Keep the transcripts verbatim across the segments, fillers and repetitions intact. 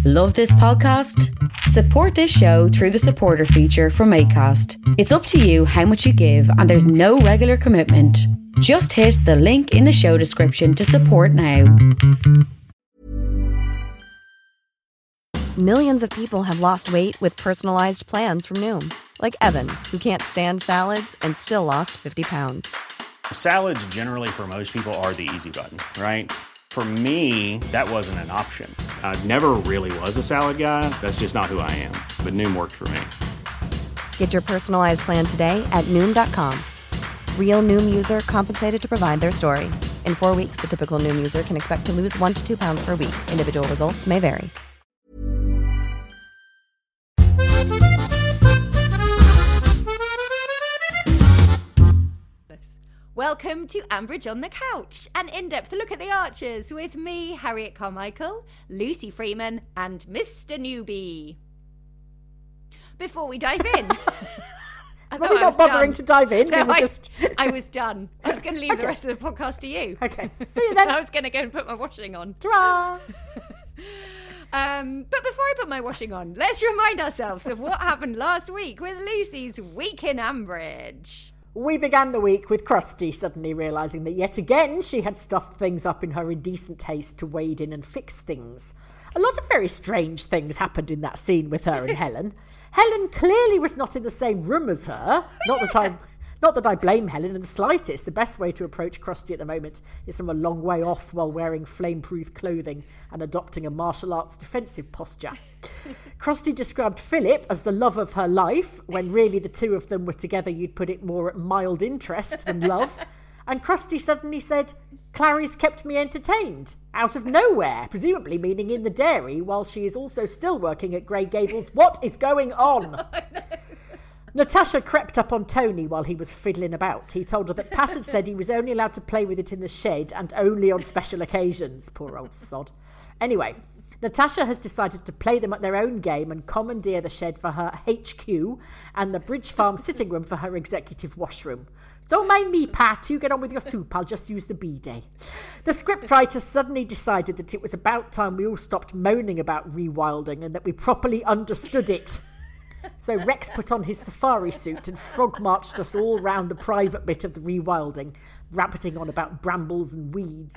Love this podcast? Support this show through the supporter feature from Acast. It's up to you how much you give and there's no regular commitment. Just hit the link in the show description to support now. Millions of people have lost weight with personalized plans from Noom. Like Evan, who can't stand salads and still lost fifty pounds. Salads generally for most people are the easy button, right? For me, that wasn't an option. I never really was a salad guy. That's just not who I am. But Noom worked for me. Get your personalized plan today at Noom dot com. Real Noom user compensated to provide their story. In four weeks, the typical Noom user can expect to lose one to two pounds per week. Individual results may vary. Welcome to Ambridge on the Couch, an in-depth look at the Archers with me, Harriet Carmichael, Lucy Freeman, and Mister Newbie. Before we dive in... Well, we're not bothering done. to dive in. No, we I, just... I was done. I was going to leave Okay. the rest of the podcast to you. Okay. See you then. I was going to go and put my washing on. Ta-ra! Um, but before I put my washing on, let's remind ourselves of what happened last week with Lucy's Week in Ambridge. We began the week with Krusty suddenly realising that yet again she had stuffed things up in her indecent haste to wade in and fix things. A lot of very strange things happened in that scene with her and Helen. Helen clearly was not in the same room as her. Not that I, not that I blame Helen in the slightest. The best way to approach Krusty at the moment is from a long way off while wearing flame-proof clothing and adopting a martial arts defensive posture. Krusty described Philip as the love of her life, when really the two of them were together you'd put it more at mild interest than love. And Krusty suddenly said, "Clary's kept me entertained," out of nowhere, presumably meaning in the dairy, while she is also still working at Grey Gables. What is going on? Natasha crept up on Tony while he was fiddling about. He told her that Pat had said he was only allowed to play with it in the shed and only on special occasions. Poor old sod. Anyway, Natasha has decided to play them at their own game and commandeer the shed for her H Q and the Bridge Farm sitting room for her executive washroom. Don't mind me, Pat. You get on with your soup. I'll just use the bidet. The scriptwriter suddenly decided that it was about time we all stopped moaning about rewilding and that we properly understood it. So Rex put on his safari suit and frog marched us all round the private bit of the rewilding, rabbiting on about brambles and weeds.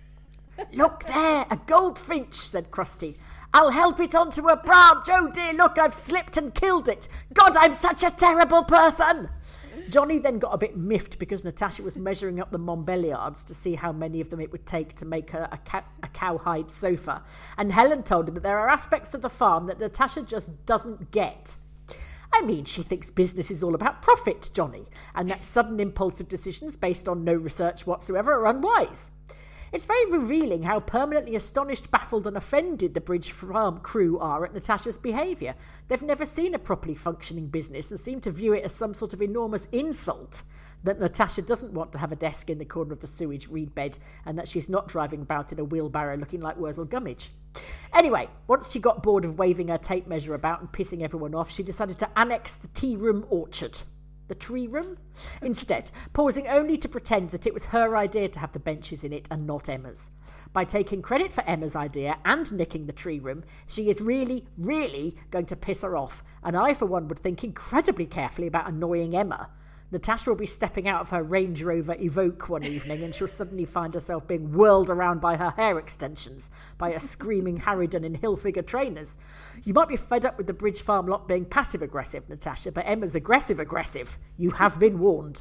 "Look there, a goldfinch," said Krusty. "I'll help it onto a branch. Oh dear, look, I've slipped and killed it. God, I'm such a terrible person." Johnny then got a bit miffed because Natasha was measuring up the Montbéliards to see how many of them it would take to make her a, cow- a cowhide sofa. And Helen told him that there are aspects of the farm that Natasha just doesn't get. I mean, she thinks business is all about profit, Johnny, and that sudden impulsive decisions based on no research whatsoever are unwise. It's very revealing how permanently astonished, baffled and offended the Bridge Farm crew are at Natasha's behaviour. They've never seen a properly functioning business and seem to view it as some sort of enormous insult that Natasha doesn't want to have a desk in the corner of the sewage reed bed and that she's not driving about in a wheelbarrow looking like Wurzel Gummidge. Anyway, once she got bored of waving her tape measure about and pissing everyone off, she decided to annex the tea room orchard. The tree room? Instead, pausing only to pretend that it was her idea to have the benches in it and not Emma's. By taking credit for Emma's idea and nicking the tree room, she is really, really going to piss her off, and I, for one, would think incredibly carefully about annoying Emma. Natasha will be stepping out of her Range Rover Evoque one evening and she'll suddenly find herself being whirled around by her hair extensions by a screaming Harridan in Hilfiger trainers. You might be fed up with the Bridge Farm lot being passive-aggressive, Natasha, but Emma's aggressive-aggressive. You have been warned.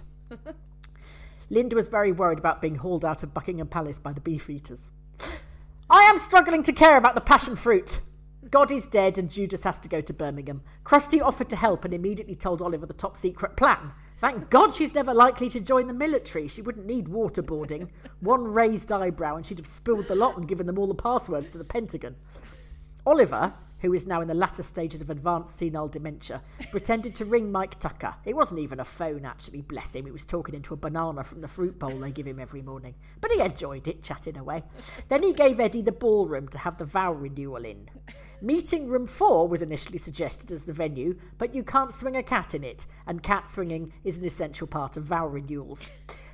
Linda was very worried about being hauled out of Buckingham Palace by the Beefeaters. "I am struggling to care about the passion fruit. God is dead and Judas has to go to Birmingham. Krusty offered to help and immediately told Oliver the top-secret plan. Thank God she's never likely to join the military. She wouldn't need waterboarding. One raised eyebrow and she'd have spilled the lot and given them all the passwords to the Pentagon." Oliver, who is now in the latter stages of advanced senile dementia, pretended to ring Mike Tucker. It wasn't even a phone, actually, bless him. He was talking into a banana from the fruit bowl they give him every morning. But he enjoyed it, chatting away. Then he gave Eddie the ballroom to have the vow renewal in. Meeting room four was initially suggested as the venue, but you can't swing a cat in it, and cat swinging is an essential part of vow renewals.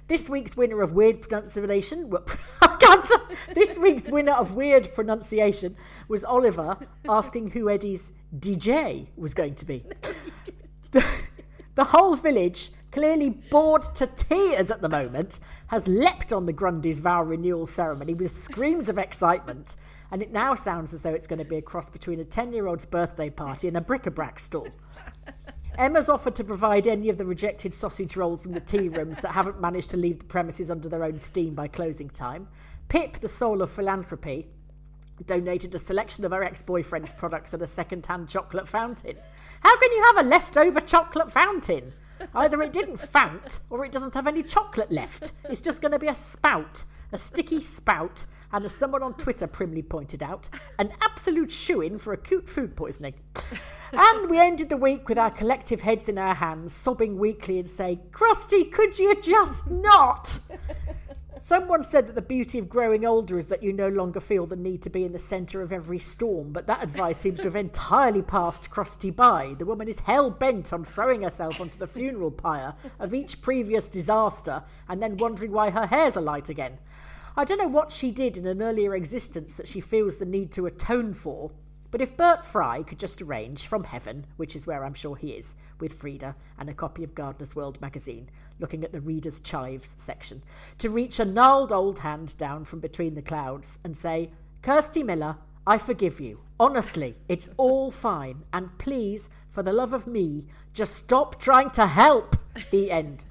This week's winner of weird pronunciation, I can't say, this week's winner of weird pronunciation was Oliver asking who Eddie's D J was going to be. The, the whole village, clearly bored to tears at the moment, has leapt on the Grundy's vow renewal ceremony with screams of excitement, and it now sounds as though it's going to be a cross between a ten-year-old's birthday party and a bric-a-brac stall. Emma's offered to provide any of the rejected sausage rolls from the tea rooms that haven't managed to leave the premises under their own steam by closing time. Pip, the soul of philanthropy, donated a selection of her ex-boyfriend's products at a second-hand chocolate fountain. How can you have a leftover chocolate fountain? Either it didn't fount or it doesn't have any chocolate left. It's just going to be a spout, a sticky spout, and as someone on Twitter primly pointed out, an absolute shoo-in for acute food poisoning. And we ended the week with our collective heads in our hands, sobbing weakly and saying, Krusty, could you just not? Someone said that the beauty of growing older is that you no longer feel the need to be in the centre of every storm, but that advice seems to have entirely passed Krusty by. The woman is hell-bent on throwing herself onto the funeral pyre of each previous disaster and then wondering why her hair's alight again. I don't know what she did in an earlier existence that she feels the need to atone for, but if Bert Fry could just arrange from heaven, which is where I'm sure he is, with Frida and a copy of Gardener's World magazine, looking at the Reader's Chives section, to reach a gnarled old hand down from between the clouds and say, Kirsty Miller, I forgive you. Honestly, it's all fine. And please, for the love of me, just stop trying to help. The end.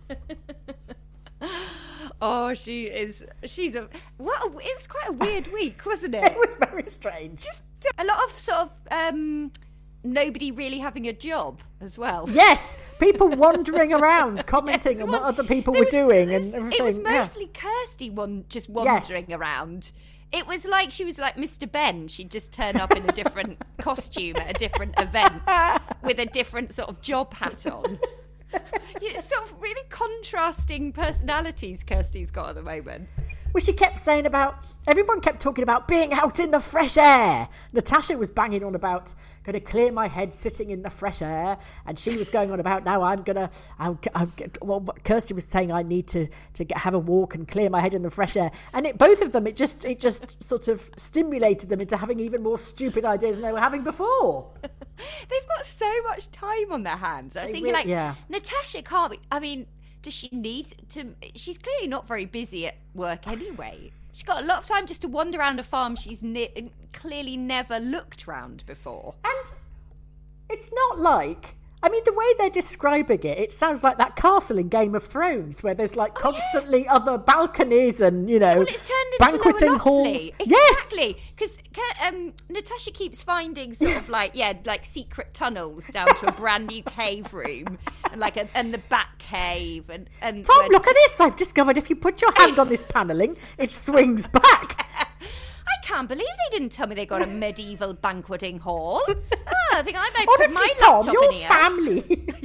Oh, she is, she's a, what, a, it was quite a weird week, wasn't it? It was very strange. Just a lot of sort of, um, nobody really having a job as well. Yes, people wandering around, commenting yes, on what other people were was, doing was, and everything. It was mostly yeah. Kirsty one, just wandering yes. around. It was like she was like Mister Ben. She'd just turn up in a different costume at a different event with a different sort of job hat on. It's sort of really contrasting personalities Kirsty's got at the moment. Well, she kept saying about, everyone kept talking about being out in the fresh air. Natasha was banging on about going to clear my head sitting in the fresh air. And she was going on about, now I'm going to, I'm, I'm, well, Kirsty was saying I need to, to get, have a walk and clear my head in the fresh air. And it, both of them, it just, it just sort of stimulated them into having even more stupid ideas than they were having before. They've got so much time on their hands. I was they thinking really, like, yeah. Natasha can't be, I mean, does she need to... She's clearly not very busy at work anyway. She's got a lot of time just to wander around a farm she's ne- clearly never looked round before. And it's not like... I mean, the way they're describing it, it sounds like that castle in Game of Thrones where there's like oh, constantly yeah. other balconies and, you know, well, it's turned into banqueting halls. Exactly. Because yes! um, Natasha keeps finding sort of like, yeah, like secret tunnels down to a brand new cave room and like a, and the Bat Cave. And, and Tom, and, look at this. I've discovered if you put your hand on this panelling, it swings back. I can't believe they didn't tell me they got a medieval banqueting hall. Oh, I think I might Honestly, put my Tom, laptop your in here. family.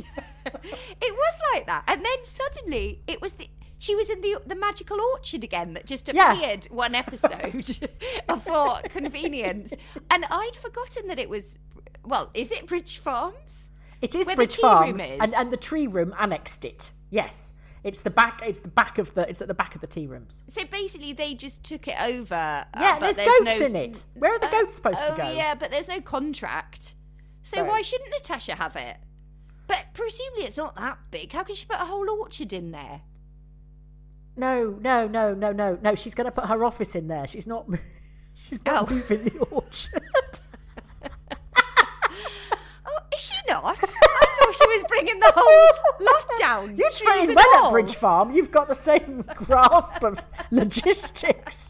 It was like that. And then suddenly it was the... She was in the the magical orchard again that just appeared yeah. one episode for convenience. And I'd forgotten that it was... Well, is it Bridge Farms? It is Where Bridge the tea Farms. room is? And, and the tree room annexed it. Yes. It's the back. It's the back of the. It's at the back of the tea rooms. So basically, they just took it over. Uh, Yeah, but there's, there's goats no, in it. Where are the goats uh, supposed oh, to go? Yeah, but there's no contract. So Right. why shouldn't Natasha have it? But presumably it's not that big. How can she put a whole orchard in there? No, no, no, no, no, no. She's going to put her office in there. She's not. She's not Oh. moving the orchard. Oh, is she not? I thought she was bringing the whole lot down. You're trees trained and well all. at Bridge Farm. You've got the same grasp of logistics.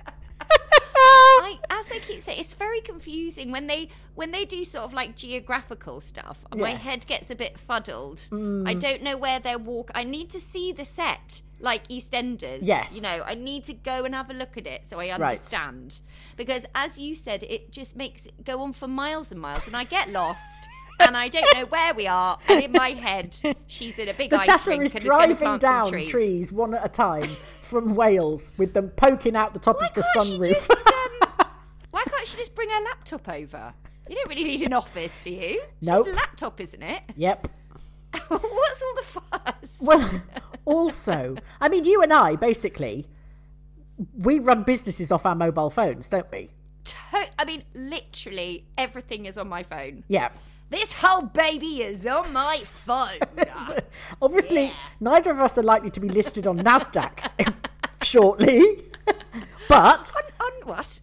I, as I keep saying, it's very confusing when they when they do sort of like geographical stuff. My Yes. head gets a bit fuddled. I don't know where they're walk. I need to see the set, like EastEnders. Yes. You know, I need to go and have a look at it so I understand. Because as you said, it just makes it go on for miles and miles, and I get lost. And I don't know where we are. And in my head, she's in a big ice Natasha rink is and is going to driving plant down some trees. trees one at a time from Wales with them poking out the top Why of the can't she sunroof. just, um, why can't she just bring her laptop over? You don't really need an office, do you? It's Nope. just a laptop, isn't it? Yep. What's all the fuss? Well, Also, I mean, you and I, basically, we run businesses off our mobile phones, don't we? To- I mean, literally everything is on my phone. Yeah. This whole baby is on my phone. Obviously, Yeah. neither of us are likely to be listed on NASDAQ shortly, but on, on what?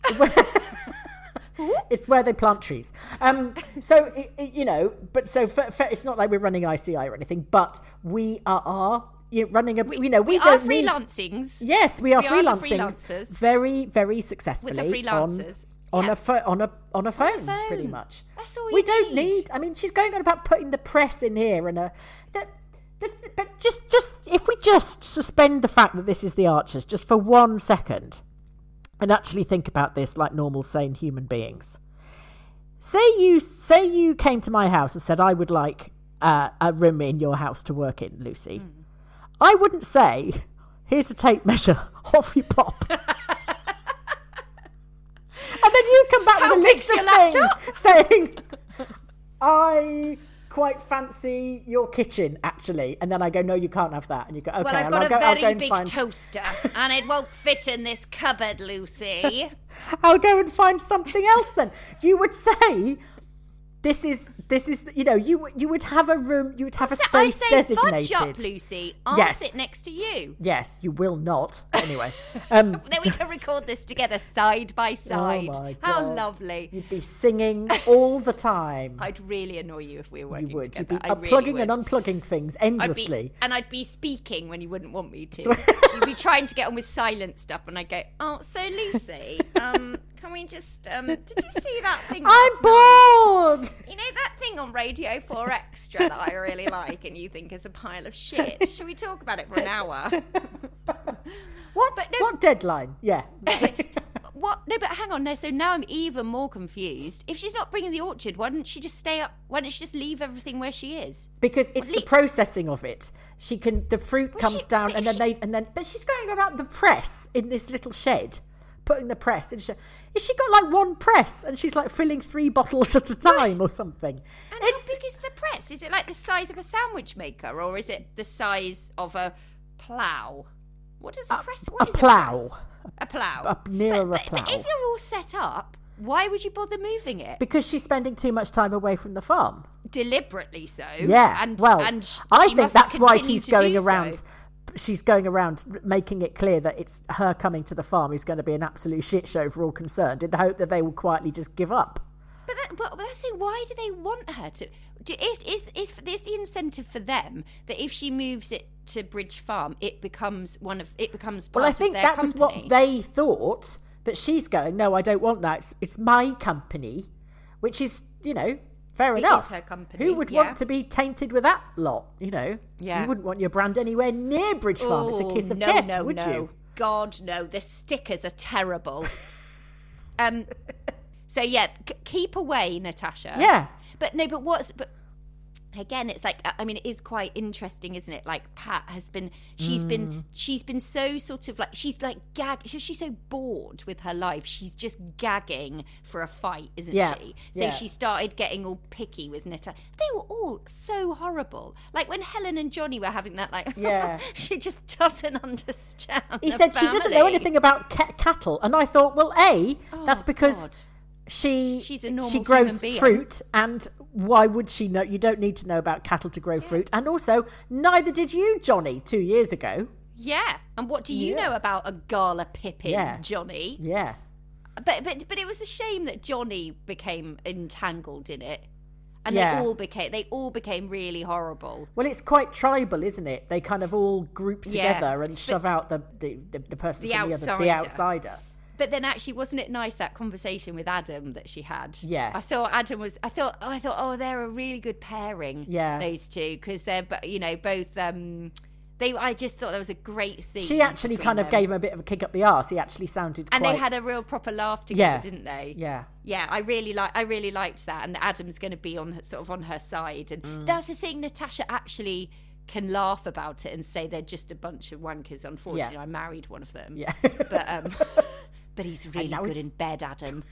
it's where they plant trees. Um, so, it, it, you know, but so for, for, it's not like we're running I C I or anything, but we are, are you know, running a, you know, we, we don't are need... freelancings. Yes, we are We are the freelancing freelancers. very, very successfully With the freelancers. on, on, Yeah. a pho- on, a, on a phone, phone. pretty much. That's all we you don't need. need... I mean, she's going on about putting the press in here and a... That, that, but just, just, if we just suspend the fact that this is the Archers just for one second and actually think about this like normal, sane human beings. Say you say you came to my house and said, I would like uh, a room in your house to work in, Lucy. Mm. I wouldn't say, here's a tape measure, off you pop. And then you come back How with a big's list of your things laptop? saying, I quite fancy your kitchen, actually. And then I go, no, you can't have that. And you go, okay, Well, I've and got I'll a go, I'll go very and big find... toaster, and it won't fit in this cupboard, Lucy. I'll go and find something else then. You would say, this is, this is, you know, you you would have a room, you would have a So space I'd say, designated. budge up, Lucy. I'll Yes. sit next to you. Yes, you will not. Anyway. Um, Then we can record this together side by side. Oh my How God. lovely. You'd be singing all the time. I'd really annoy you if we were working You would. You'd together. be I unplugging really would. and unplugging things I'd endlessly. be, and I'd be speaking when you wouldn't want me to. You'd be trying to get on with silent stuff, and I'd go, "Oh, so Lucy, um, can we just? Um, did you see that thing? I'm last night? bored. You know that thing on Radio Four Extra that I really like, and you think is a pile of shit. Should we talk about it for an hour? What's, But no- what deadline? Yeah. What? No, but hang on. No, so now I'm even more confused. If she's not bringing the orchard, why didn't she just stay up? Why didn't she just leave everything where she is? Because it's the le- processing of it. She can, the fruit Well, comes she- down but and if then she- they, and then, but she's going around the press in this little shed, putting the press in a shed. Is she got like one press and she's like filling three bottles at a time or something? And It's, how big is the press? Is it like the size of a sandwich maker, or is it the size of a plough? What does a press? What a is plough. A, press? a plough. Up nearer but, a but, but plough. if you're all set up, why would you bother moving it? because she's spending too much time away from the farm. Deliberately so. Yeah. And well, and sh- I she think must that's why continue she's to going do so. around. She's going around making it clear that it's her coming to the farm is going to be an absolute shit show for all concerned, in the hope that they will quietly just give up. But, that, but, but I say, why do they want her to? Do, if, is is is the incentive for them that if she moves it to Bridge Farm, it becomes one of it becomes part Well, I think of their that was company? what they thought, but she's going, no, I don't want that. It's, it's my company, which is, you know, fair It enough. is her company, Who would yeah. want to be tainted with that lot? You know, Yeah. You wouldn't want your brand anywhere near Bridge Farm. It's a Oh, kiss of no, death, no, would no. you? God, no. The stickers are terrible. um. So yeah, c- keep away, Natasha. Yeah. But no, but what's but again, it's like I mean, it is quite interesting, isn't it? Like Pat has been, she's Mm. been, she's been so sort of like she's like gag. She's, she's so bored with her life. She's just gagging for a fight, isn't Yeah, she? So yeah. she started getting all picky with Nita. They were all so horrible. Like when Helen and Johnny were having that, like, Yeah. she just doesn't understand. He the said she doesn't know family. anything about ca- cattle, and I thought, well, a that's Oh, because God. she She's a normal she grows human being. fruit, and why would she know? You don't need to know about cattle to grow fruit, and also neither did you, Johnny, two years ago. Yeah, and what do you Yeah. know about a Gala Pippin, Yeah. Johnny? Yeah, But but but it was a shame that Johnny became entangled in it, and Yeah. they all became they all became really horrible. well, it's quite tribal, isn't it? They kind of all group Yeah, together and shove out the the, the, the person The from the other, the outsider. outsider. But then actually, wasn't it nice that conversation with Adam that she had? Yeah. I thought Adam was. I thought. Oh, I thought. Oh, they're a really good pairing. Yeah. Those two, because they're, bo- you know, both. Um, they. I just thought that was a great scene. She actually between kind of them. gave him a bit of a kick up the arse. He actually sounded and quite... they had a real proper laugh together, Yeah. didn't they? Yeah. Yeah, I really like. I really liked that, and Adam's going to be on her, sort of on her side, and Mm. that's the thing. Natasha actually can laugh about it and say they're just a bunch of wankers. Unfortunately, Yeah. I married one of them. Yeah. but um, but he's really now good it's- in bed, Adam.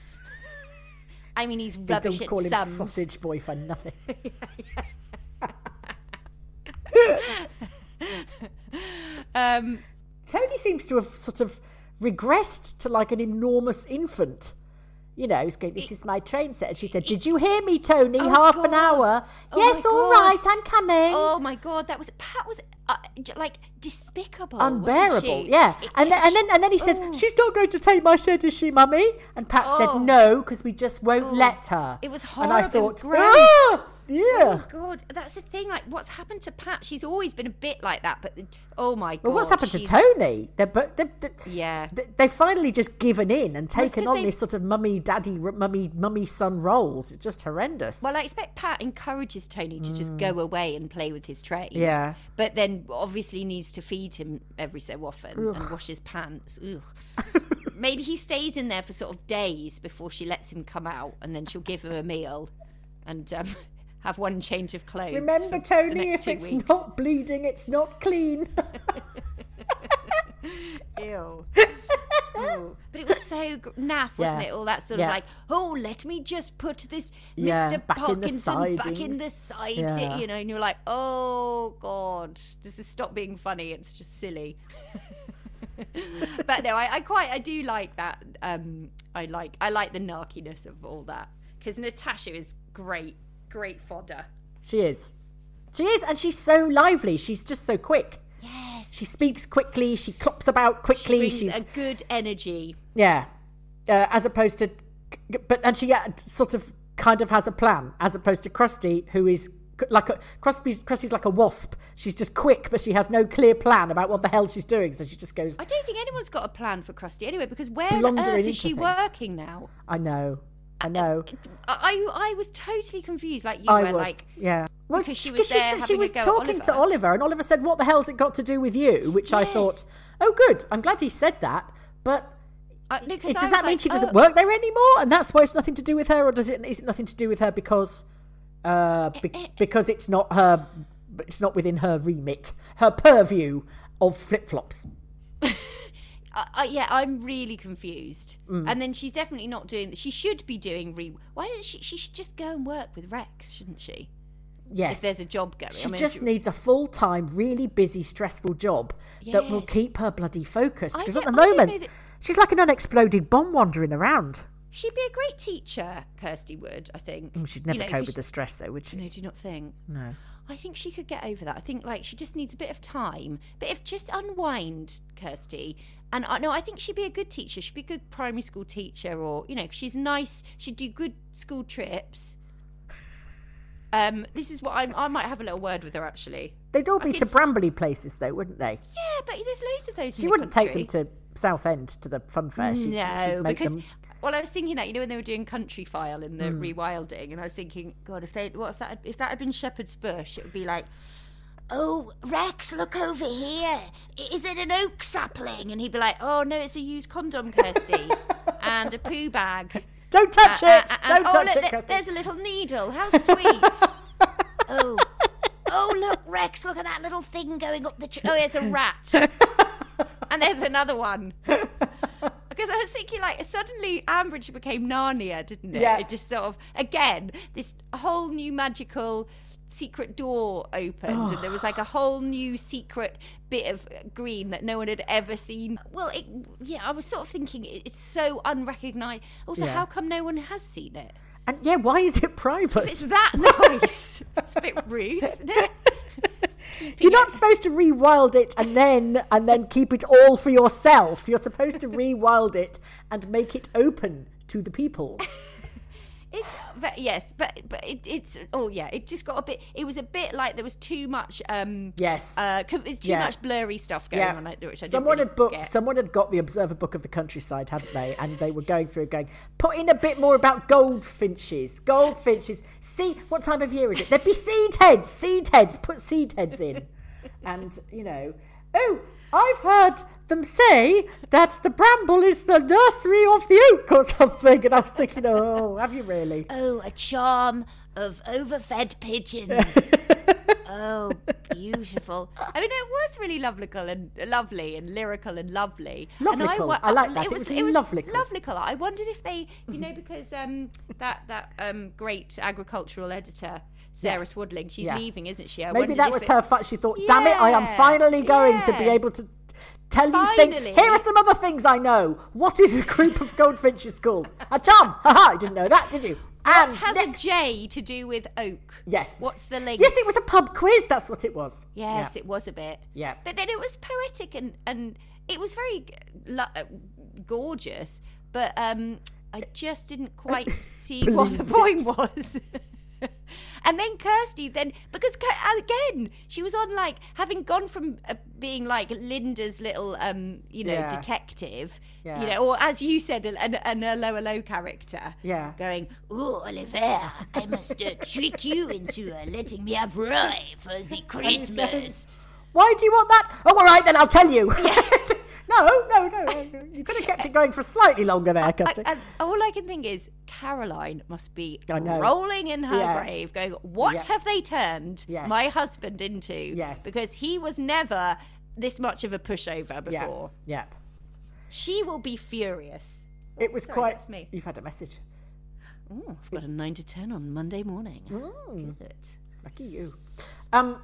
I mean, he's They rubbish don't call at him sums. sausage boy for nothing. Um, Tony seems to have sort of regressed to like an enormous infant. You know, he's going, this is my train set. And she said, did you hear me, Tony? Oh, Half God. an hour. Oh, yes, my all God. right, I'm coming. Oh, my God. That was, Pat was uh, j- like despicable. Unbearable, wasn't she? yeah. It- And it- then, and then and then he said, Oh. she's not going to take my shed, is she, Mummy? And Pat Oh. said, no, because we just won't Oh. let her. It was And I horrible. It was thought, gross. ah, yeah. Oh, God. That's the thing. Like, what's happened to Pat? She's always been a bit like that. But, oh, my God. Well, what's happened she's- to Tony? They're, but they, they, Yeah. they, they've finally just given in and Well, it's taken 'cause on they- this sort of mummy, daddy, mummy, mummy, son roles. It's just horrendous. Well, I expect Pat encourages Tony to just go away and play with his trains. Yeah. But then obviously needs to feed him every so often and wash his pants. Ugh. Maybe he stays in there for sort of days before she lets him come out, and then she'll give him a meal and um, have one change of clothes. Remember, for Tony, the next if two it's weeks. not bleeding, it's not clean. Ew. Ew. But it was so gr- naff, wasn't Yeah. it? All that sort Yeah. of like, oh, let me just put this Yeah, Mister back in the Parkinson back in sidings. the side, Yeah. you know, and you're like, oh, God, does this stop being funny? It's just silly. But no, I, I quite, I do like that. Um, I like, I like the narkiness of all that, because Natasha is great, great fodder. She is. She is, and she's so lively. She's just so quick. Yes. She speaks quickly. She clops about She quickly. brings She's a good energy. yeah, uh, as opposed to, but and she uh, sort of kind of has a plan, as opposed to Krusty, who is like a Krusty's, Krusty's like a wasp. She's just quick, but she has no clear plan about what the hell she's doing. So she just goes. I don't think anyone's got a plan for Krusty anyway, because where on Blundering earth is into she things. working now? I know, I know. I I was totally confused, like you I were, was, like yeah. Well, because she she- was 'cause she there said she having was a go at talking to Oliver. Oliver, and Oliver said, "What the hell's it got to do with you?" Which I Yes. thought, "Oh, good. I'm glad he said that." But I, no, 'cause it- I does was that mean like, she doesn't oh. work there anymore, and that's why it's nothing to do with her, or does it? Is it nothing to do with her because, uh, be, Eh, because it's not her, it's not within her remit, her purview of flip flops. I, I, yeah, I'm really confused. Mm. And then she's definitely not doing. She should be doing re. Why didn't she? She should just go and work with Rex, shouldn't she? Yes, If there's a job going, she I mean, just she- needs a full time, really busy, stressful job that will Yes. keep her bloody focused. I Because at don't- the I don't know moment, that- she's like an unexploded bomb wandering around. She'd be a great teacher, Kirsty would. I think. Mm, She'd never You know, cope 'cause with the stress, though, would she? No, do you not think? No. I think she could get over that. I think like she just needs a bit of time, but if just unwind, Kirsty. And I no, I think she'd be a good teacher. She'd be a good primary school teacher, or you know, 'cause she's nice. She'd do good school trips. Um, this is what I'm. I might have a little word with her actually. They'd all I be could to s- Brambley places, though, wouldn't they? Yeah, but there's loads of those. She in the wouldn't take them country. to Southend to the fun fair. She'd, No, she'd make because them... well, I was thinking that you know when they were doing Country File in the Hmm. rewilding, and I was thinking, God, if they what if that had, if that had been Shepherd's Bush, it would be like, oh, Rex, look over here. Is it an oak sapling? And he'd be like, oh no, it's a used condom, Kirsty, and a poo bag. Don't touch Uh, it! uh, uh, Don't oh, touch look, it, there- Kirsty. there's a little needle. How sweet. oh, oh, look, Rex, look at that little thing going up the. Ch- oh, it's a rat. And there's another one. Because I was thinking, like, suddenly Ambridge became Narnia, didn't it? Yeah. It just sort of, again, this whole new magical secret door opened, and there was like a whole new secret bit of green that no one had ever seen. Well, it, yeah, I was sort of thinking it- it's so unrecognised. Also, Yeah. how come no one has seen it? And yeah, why is it private? If it's that nice, it's a bit rude, isn't it? You're not supposed to rewild it and then and then keep it all for yourself. You're supposed to rewild it and make it open to the people. It's but yes, but but it, it's oh yeah, it just got a bit. It was a bit like there was too much. Um, Yes. uh, co- too Yeah. much blurry stuff going Yeah. on, like, which I didn't someone really had booked. get. Someone had got the Observer Book of the Countryside, hadn't they? And they were going through, going, put in a bit more about goldfinches. Goldfinches. See, what time of year is it? There'd be seed heads. Seed heads. Put seed heads in. And you know, oh, I've heard them say that the bramble is the nursery of the oak or something. And I was thinking, oh, have you really? Oh, a charm of overfed pigeons. Oh, beautiful. I mean, it was really lovelical and lovely and lyrical and lovely. Lovelical. And I, I like that. It was, it was lovelical. Lovelical. I wondered if they, you know, because um, that, that um, great agricultural editor, Sarah Yes. Swadling, she's Yeah. leaving, isn't she? I Maybe wondered that if was it, her fight. She thought, damn it, I am Yeah, finally going to be yeah. able to tell you Finally. things. Here are some other things I know. What is a group of goldfinches called? A chum. Haha, I didn't know that, did you? And What has next- a J to do with oak? Yes. What's the link? Yes, it was a pub quiz. That's what it was. Yes, Yeah. it was a bit. Yeah. But then it was poetic and, and it was very lo- uh, gorgeous, but um, I just didn't quite see what the point was. And then Kirsty, then because again she was on like having gone from uh, being like Linda's little, um, you know, Yeah. detective, Yeah. you know, or as you said, an, an, an low low character. Yeah. Going, oh Oliver, I must uh, trick you into uh, letting me have Roy for the Christmas. Why do you want that? Oh, all right, then I'll tell you. no, no, no, no. You could have kept it going for slightly longer there, Kirsty. And all I can think is Caroline must be I know. rolling in her Yeah. grave going, what Yeah. have they turned Yes. my husband into? Yes. Because he was never this much of a pushover Yeah, before. yeah. She will be furious. It was Sorry, quite. that's me. You've had a message. Oh, I've got a nine to ten on Monday morning. Mm. Good. Lucky you. Um,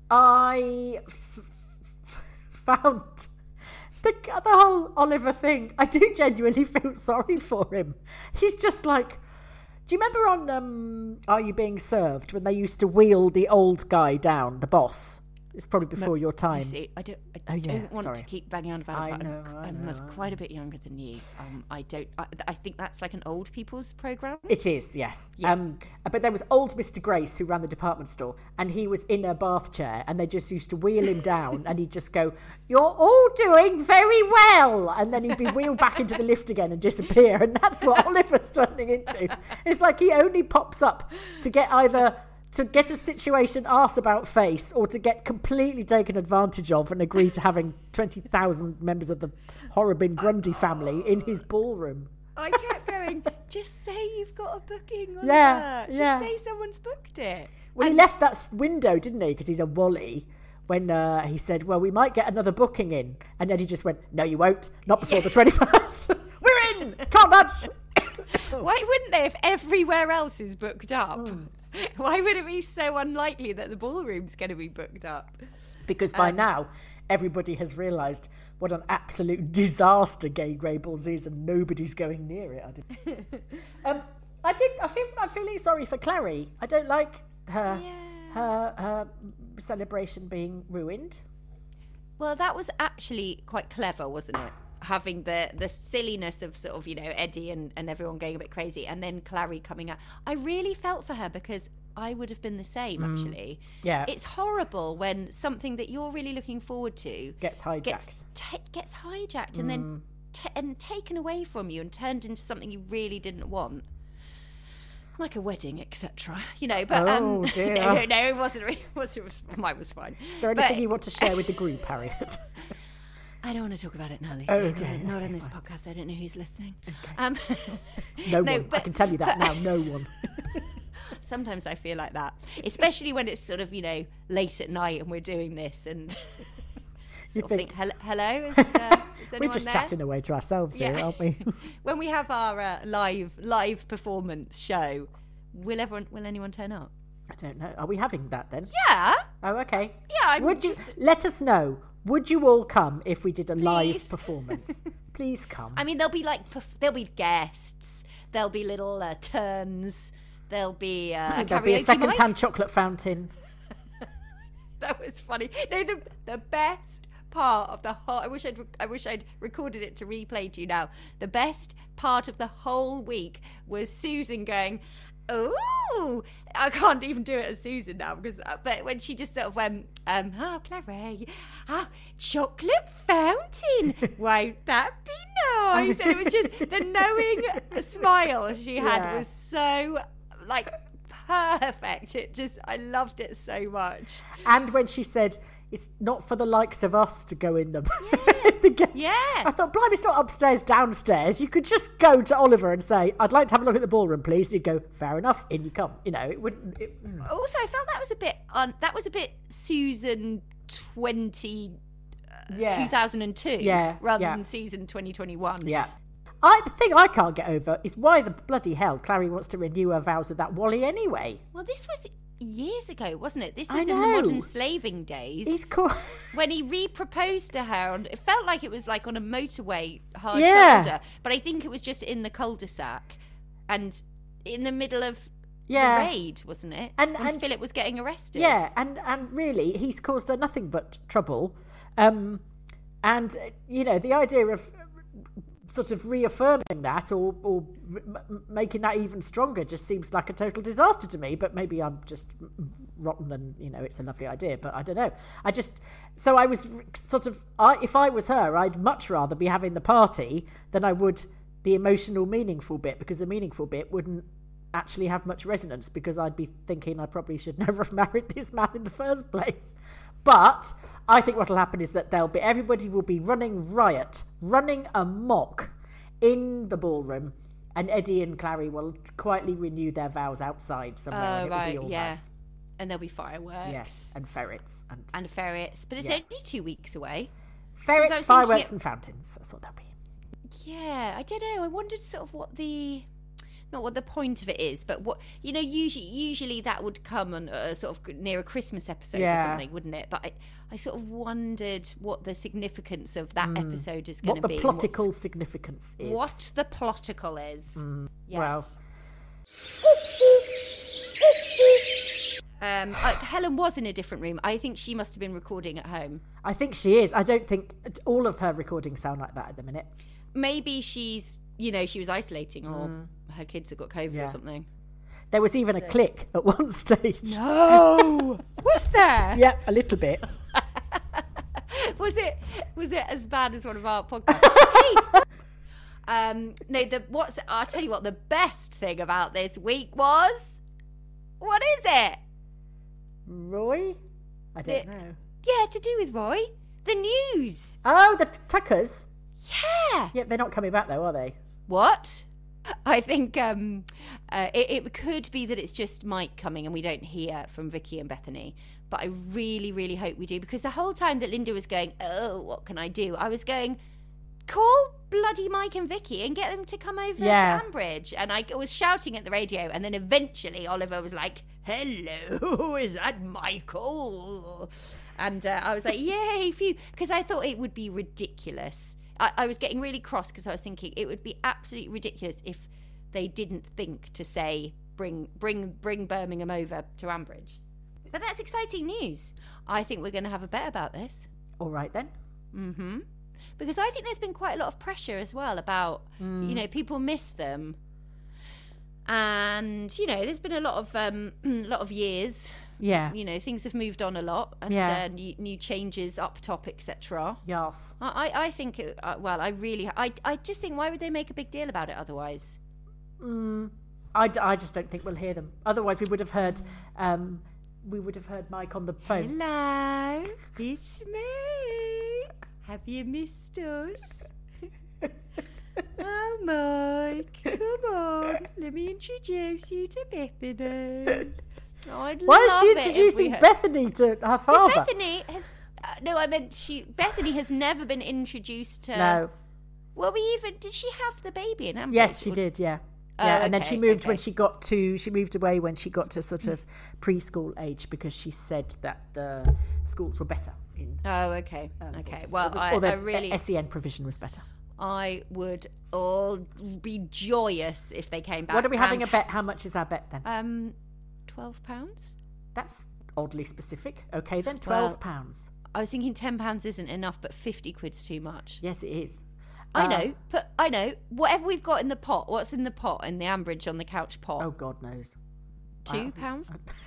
I f- f- found the the whole Oliver thing. I do genuinely feel sorry for him. He's just like. Do you remember on um, Are You Being Served when they used to wheel the old guy down, the boss? It's probably before your time. You see, I don't, I Oh, yeah, don't want sorry. to keep banging on about I it. but know, I'm, I I'm know, a- I quite a bit younger than you. Um, I don't. I, I think that's like an old people's program. It is, yes. Yes. Um, but there was old Mister Grace who ran the department store, and he was in a bath chair, and they just used to wheel him down, and he'd just go, "You're all doing very well," and then he'd be wheeled back into the lift again and disappear, and that's what Oliver's turning into. It's like he only pops up to get either to get a situation arse about face, or to get completely taken advantage of and agree to having twenty thousand members of the Horrobin Grundy family in his ballroom. I kept going, just say you've got a booking on Yeah, Just yeah. say someone's booked it. Well, he left that s- window, didn't he? Because he's a Wally. When uh, he said, well, we might get another booking in. And then he just went, no, you won't. Not before the twenty-first. We're in! Come on, lads! Why wouldn't they if everywhere else is booked up? Hmm. Why would it be so unlikely that the ballroom's going to be booked up? Because by Um, now, everybody has realised what an absolute disaster Gay Greyballs is, and nobody's going near it. I did. um, I did. I feel. I'm feeling sorry for Clary. I don't like her. Her her celebration being ruined. Well, that was actually quite clever, wasn't it? Having the the silliness of sort of, you know, Eddie and, and everyone going a bit crazy, and then Clary coming out. I really felt for her because I would have been the same, actually. Yeah. It's horrible when something that you're really looking forward to Gets hijacked. gets, ta- gets hijacked and then ta- and taken away from you and turned into something you really didn't want. Like a wedding, et cetera. You know, but Oh, um, dear. no, no, no, it wasn't. Really, it wasn't mine was fine. Is there anything But- you want to share with the group, Harriet? I don't want to talk about it now, Lucy. Okay, not okay, on this fine. podcast. I don't know who's listening. Um, No, No, one. I but- can tell you that now. No one. sometimes I feel like that, especially when it's sort of, you know, late at night and we're doing this and sort of think- think, "Hel- hello, is, uh, is We're anyone just there?" chatting away to ourselves here, Yeah. aren't we? When we have our uh, live live performance show, will everyone, will anyone turn up? I don't know. Are we having that then? Yeah, Oh, okay. yeah. I'm Would you just. let us know? Would you all come if we did a live Please. performance? Please come. I mean, there'll be like perf- there'll be guests. There'll be little uh, turns. There'll be uh, a There'll be a karaoke second-hand mic. chocolate fountain. That was funny. No, the the best part of the whole. I wish I'd. I wish I'd recorded it to replay to you now. The best part of the whole week was Susan going, "Oh, I can't even do it as Susan now because." Uh, but when she just sort of went, um, "Oh, Clary, ah, chocolate fountain. Won't that be nice?" And it was just the knowing smile she had Yeah. was so like perfect. It just, I loved it so much. And when she said, it's not for the likes of us to go in the, Yeah. the ga- Yeah. I thought, blimey, it's not upstairs, downstairs. You could just go to Oliver and say, I'd like to have a look at the ballroom, please. And he'd go, fair enough, in you come. You know, it wouldn't... It, mm. Also, I felt that was a bit un- that was a bit Susan twenty uh, Yeah. two thousand two Yeah, rather yeah. than Susan twenty twenty-one. Yeah. I, the thing I can't get over is why the bloody hell Clary wants to renew her vows with that Wally anyway. Well, this was years ago, wasn't it? This I was in the know. modern slaving days. He's cool. When he re-proposed to her, on, it felt like it was like on a motorway, hard Yeah. shoulder. But I think it was just in the cul-de-sac and in the middle of Yeah. the raid, wasn't it? And- when and- Philip was getting arrested. Yeah, and, and really, he's caused her nothing but trouble. Um, and, uh, you know, the idea of sort of reaffirming that or, or m- m- making that even stronger just seems like a total disaster to me. But maybe I'm just rotten and, you know, it's a lovely idea. But I don't know. I just... So I was sort of... I, if I was her, I'd much rather be having the party than I would the emotional, meaningful bit, because the meaningful bit wouldn't actually have much resonance, because I'd be thinking I probably should never have married this man in the first place. But I think what'll happen is that they'll be everybody will be running riot, running amok in the ballroom, and Eddie and Clary will quietly renew their vows outside somewhere. Oh, and it'll right, be all yeah. nice. And there'll be fireworks. Yes, and ferrets and, And ferrets. But it's Yeah. only two weeks away. ferrets, I was fireworks, thinking it- and fountains. That's what they'll be. Yeah, I don't know. I wondered sort of what the... Not what the point of it is, but what... You know, usually usually that would come on a sort of near a Christmas episode Yeah. or something, wouldn't it? But I, I sort of wondered what the significance of that episode is going What to the be. and plotical what's- significance is. What the plotical is. Yes. well. Um, uh, Helen was in a different room. I think she must have been recording at home. I think she is. I don't think all of her recordings sound like that at the minute. Maybe she's, you know, she was isolating or her kids have got COVID Yeah. or something. There was even a click at one stage. Oh, was there? Yeah, a little bit. Was it was it as bad as one of our podcasts? Hey! Um, no, the what's I'll tell you what the best thing about this week was. What is it? Roy? I don't It- know. Yeah, to do with Roy. The news. Oh, the Tuckers. Yeah. Yep, they're not coming back though, are they? What? I think um, uh, it, it could be that it's just Mike coming and we don't hear from Vicky and Bethany. But I really, really hope we do, because the whole time that Linda was going, oh, what can I do? I was going, call bloody Mike and Vicky and get them to come over Yeah. to Ambridge. And I was shouting at the radio, and then eventually Oliver was like, hello, is that Michael? And uh, I was like, yay, phew, because I thought it would be ridiculous. I, I was getting really cross because I was thinking it would be absolutely ridiculous if they didn't think to say, bring, bring, bring Birmingham over to Ambridge. But that's exciting news. I think we're going to have a bet about this. All right then. Mm-hmm. Because I think there's been quite a lot of pressure as well about, you know, people miss them. And, you know, there's been a lot of um, a lot of years. Yeah. You know, things have moved on a lot, and Yeah. uh, new, new changes up top, et cetera. Yes. I, I I think, it, uh, well, I really, I, I just think, why would they make a big deal about it otherwise? I, d- I just don't think we'll hear them. Otherwise, we would have heard. Um, we would have heard Mike on the phone. Hello, it's me. Have you missed us? Oh, Mike, come on. Let me introduce you to Bethany. Oh, I'd Why is love she it if we introducing had- Bethany to her Because father? Bethany has... Uh, no, I meant she... Bethany has never been introduced to... No. Well, we even... Did she have the baby in Ambridge? Yes, she Or- did. Yeah. Oh, Yeah, and then she okay, moved when okay. she got to. She moved away when she got to sort of preschool age, because she said that the schools were better. In, Oh, okay. um, or okay. just- Well, or the, I, or the I really... S E N provision was better. I would all be joyous if they came back. What are we having a and- bet? How much is our bet then? Um, twelve pounds. That's oddly specific. Okay, then Well- twelve pounds. I was thinking ten pounds isn't enough, but fifty quid's too much. Yes, it is. I Uh, know, but I know whatever we've got in the pot. What's in the pot in the Ambridge on the couch pot? Oh God knows. Two uh, pounds.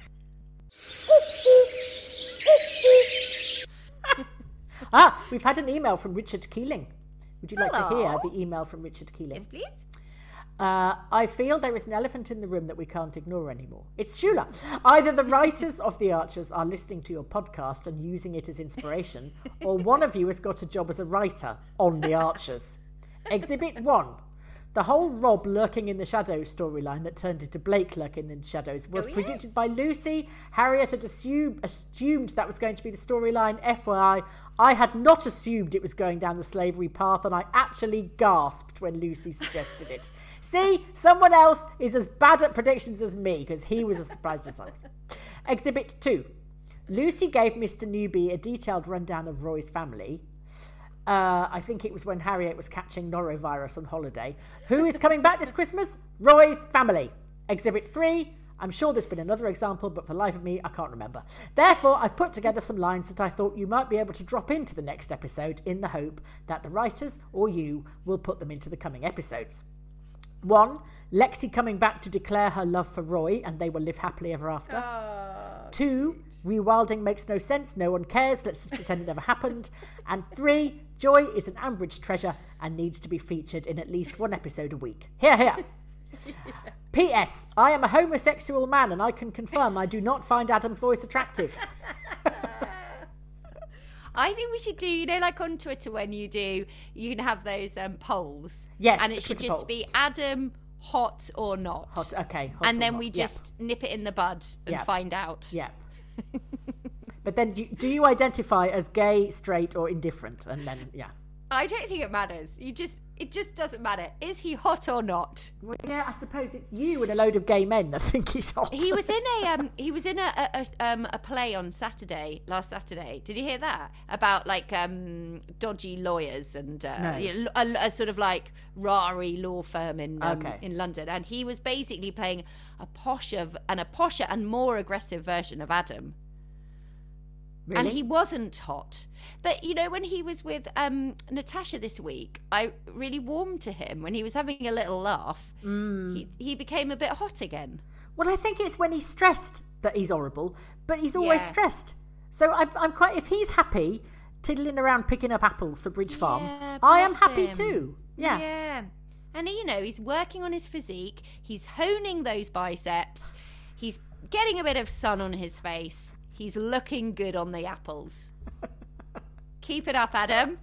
Ah, we've had an email from Richard Keeling. Would you like to hear Hello. the email from Richard Keeling? Yes, please. Uh, I feel there is an elephant in the room that we can't ignore anymore. It's Shula. Either the writers of The Archers are listening to your podcast and using it as inspiration, or one of you has got a job as a writer on The Archers. Exhibit one. The whole Rob lurking in the shadows storyline that turned into Blake lurking in the shadows was oh, yes. predicted by Lucy. Harriet had assumed, assumed that was going to be the storyline. F Y I, I had not assumed it was going down the slavery path, and I actually gasped when Lucy suggested it. See, someone else is as bad at predictions as me, because he was as surprised as I was. Exhibit two. Lucy gave Mister Newby a detailed rundown of Roy's family. Uh, I think it was when Harriet was catching norovirus on holiday. Who is coming back this Christmas? Roy's family. Exhibit three. I'm sure there's been another example, but for the life of me, I can't remember. Therefore, I've put together some lines that I thought you might be able to drop into the next episode in the hope that the writers or you will put them into the coming episodes. One, Lexi coming back to declare her love for Roy and they will live happily ever after. Oh, Two, rewilding makes no sense, no one cares, let's just pretend it never happened. And three, Joy is an Ambridge treasure and needs to be featured in at least one episode a week. Here, here. Yeah. P S. I am a homosexual man and I can confirm I do not find Adam's voice attractive. I think we should do, you know, like on Twitter when you do, you can have those um, polls. Yes. And it should just poll. be Adam, hot or not. Hot, okay. Hot and then not. we just yep. nip it in the bud and yep. find out. Yeah. But then do, do you identify as gay, straight or indifferent? And then, yeah. I don't think it matters. You just, it just doesn't matter. Is he hot or not? Well, yeah, I suppose it's you and a load of gay men that think he's hot. He was in a um, he was in a a, a, um, a play on Saturday, last Saturday. Did you hear that? About like um, dodgy lawyers and uh, no. you know, a, a sort of like rari law firm in um, okay. in London, and he was basically playing a posher and a posher and more aggressive version of Adam. Really? And he wasn't hot. But, you know, when he was with um, Natasha this week, I really warmed to him. When he was having a little laugh, mm. he, he became a bit hot again. Well, I think it's when he's stressed that he's horrible, but he's always yeah. stressed. So I, I'm quite, if he's happy tiddling around picking up apples for Bridge Farm, yeah, I am happy him. too. Yeah. Yeah. And, you know, he's working on his physique. He's honing those biceps. He's getting a bit of sun on his face. He's looking good on the apples. Keep it up, Adam.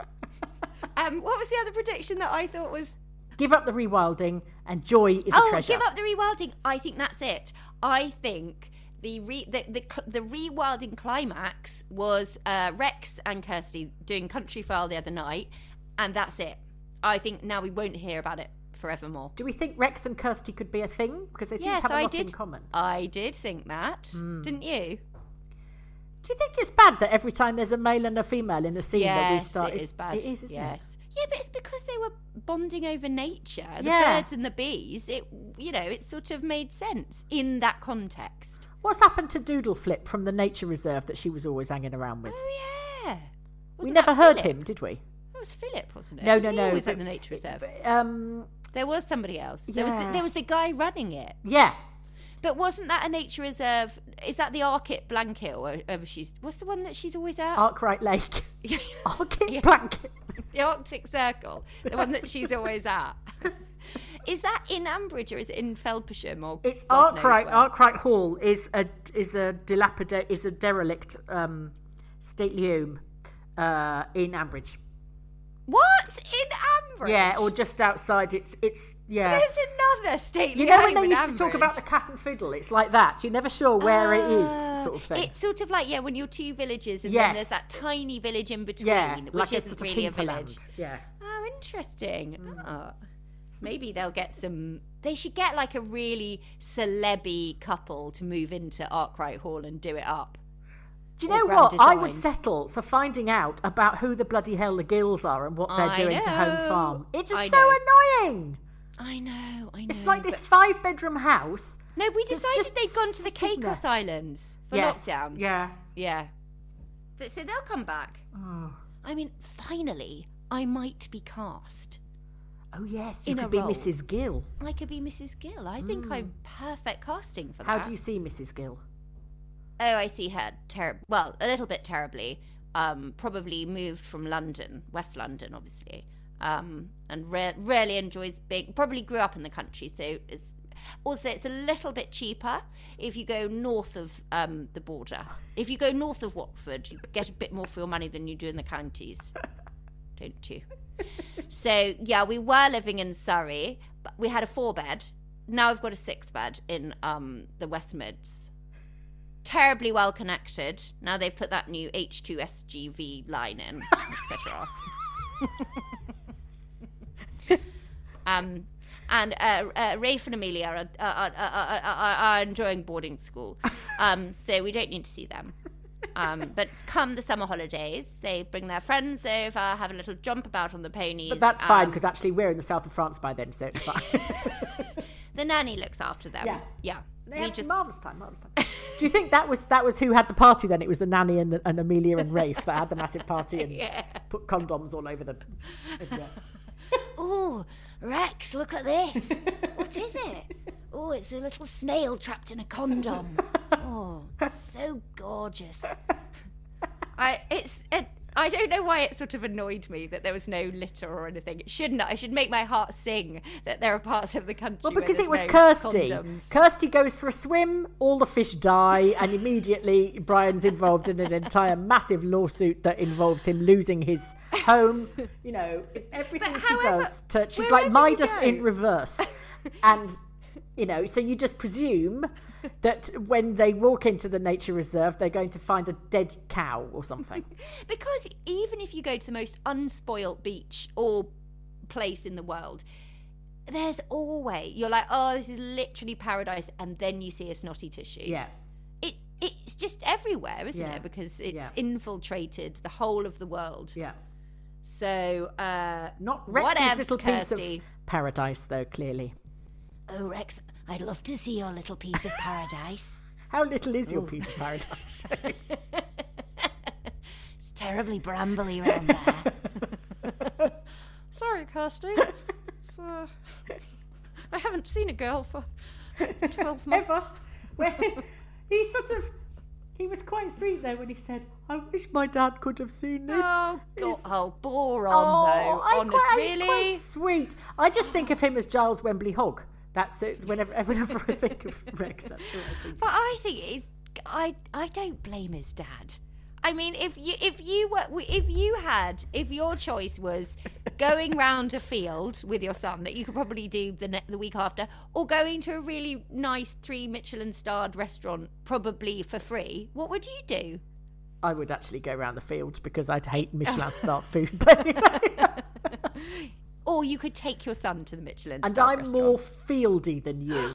Um, what was the other prediction that I thought was... Give up the rewilding and Joy is oh, a treasure. Oh, give up the rewilding. I think that's it. I think the re- the, the, the rewilding climax was uh, Rex and Kirsty doing Country File the other night, and that's it. I think now we won't hear about it forevermore. Do we think Rex and Kirsty could be a thing? Because they seem yes, to have a I lot did, in common. I did think that. Mm. Didn't you? Do you think it's bad that every time there's a male and a female in a scene yes, that we start... it is bad. It is, isn't yes. it? Yeah, but it's because they were bonding over nature. The yeah. birds and the bees. It, you know, it sort of made sense in that context. What's happened to Doodle Flip from the nature reserve that she was always hanging around with? Oh, yeah. Wasn't we never heard Philip? him, did we? It was Philip, wasn't it? No, was no, he no. always but, at the nature reserve. But, um, there was somebody else. Yeah. There was the, there was the guy running it. Yeah. But wasn't that a nature reserve? Is that the Arctic Blanket or whatever she's... What's the one that she's always at? Arkwright Lake. Arctic yeah. Blanket. The Arctic Circle. The one that she's always at. Is that in Ambridge or is it in Felpersham? Or it's Arkwright. Arkwright Hall is a is a dilapidate is a derelict um, stately home uh, in Ambridge. What? In Ambridge? Yeah, or just outside. It's it's yeah. There's another stately You know home when they used Ambridge. to talk about the Cat and Fiddle? It's like that. You're never sure where uh, it is, sort of thing. It's sort of like, yeah, when you're two villages and yes. then there's that tiny village in between, yeah, which like isn't a really a hinterland. village. Yeah. Oh, interesting. Mm. Oh. Maybe they'll get some... They should get like a really celeb-y couple to move into Arkwright Hall and do it up. Do you know what? Designs. I would settle for finding out about who the bloody hell the Gills are and what they're I doing know. to Home Farm. It's just I so know. annoying. I know, I know. It's like this but... five-bedroom house. No, we decided just they'd gone to the Caicos Islands for yes. lockdown. Yeah. Yeah. So they'll come back. Oh. I mean, finally, I might be cast. Oh, yes. You in could a be role. Missus Gill. I could be Missus Gill. I think mm. I'm perfect casting for How that. do you see Missus Gill? Oh, I see her ter- well, a little bit terribly. Um, probably moved from London, West London, obviously, um, and re- really enjoys being. Probably grew up in the country, so it's also it's a little bit cheaper if you go north of um, the border. If you go north of Watford, you get a bit more for your money than you do in the counties, don't you? So yeah, we were living in Surrey, but we had a four bed. Now we've got a six bed in um, the West Mids. Terribly well connected. Now they've put that new H two S G V line in, et cetera. um, and uh, uh, Rafe and Amelia are, are, are, are, are enjoying boarding school, um, so we don't need to see them. Um, but come the summer holidays, they bring their friends over, have a little jump about on the ponies. But that's fine, um, because actually we're in the south of France by then, so it's fine. The nanny looks after them. Yeah. Yeah. They we had just marvellous time, marvellous time. Do you think that was that was who had the party then? It was the nanny and, the, and Amelia and Rafe that had the massive party and yeah. put condoms all over the... Yeah. Oh, Rex, look at this. What is it? Oh, it's a little snail trapped in a condom. Oh, so gorgeous. I it's it, I don't know why it sort of annoyed me that there was no litter or anything. It shouldn't. I should make my heart sing that there are parts of the country Well, where because there's it was no Kirsty. condoms. Kirsty goes for a swim, all the fish die, and immediately Brian's involved in an entire massive lawsuit that involves him losing his home. You know, it's everything But she however- does. To, she's wherever like you Midas go- in reverse. And, you know, so you just presume that when they walk into the nature reserve, they're going to find a dead cow or something. Because even if you go to the most unspoilt beach or place in the world, there's always, you're like, oh, this is literally paradise, and then you see a snotty tissue. Yeah. It It's just everywhere, isn't Yeah. it? Because it's Yeah. infiltrated the whole of the world. Yeah. So, uh, Not Rex's whatevs, little piece Kirsty. of paradise, though, clearly. Oh, Rex, I'd love to see your little piece of paradise. How little is your piece of paradise? It's terribly brambly around there. Sorry, Kirsty. It's, uh, I haven't seen a girl for twelve months. Ever. Where he sort of, he was quite sweet though when he said, I wish my dad could have seen this. Oh, God. It's- Oh, bore on, Oh, though. I Honest, quite, he's really? quite sweet. I just think of him as Giles Wembley Hogg. That's it. Whenever, whenever I think of Rex, that's what I think. But I think it's I I don't blame his dad. I mean, if you if you were if you had if your choice was going round a field with your son that you could probably do the ne- the week after, or going to a really nice three Michelin starred restaurant probably for free, what would you do? I would actually go around the field because I'd hate Michelin starred food. But anyway. Or you could take your son to the Michelin And starred I'm restaurant. more fieldy than you.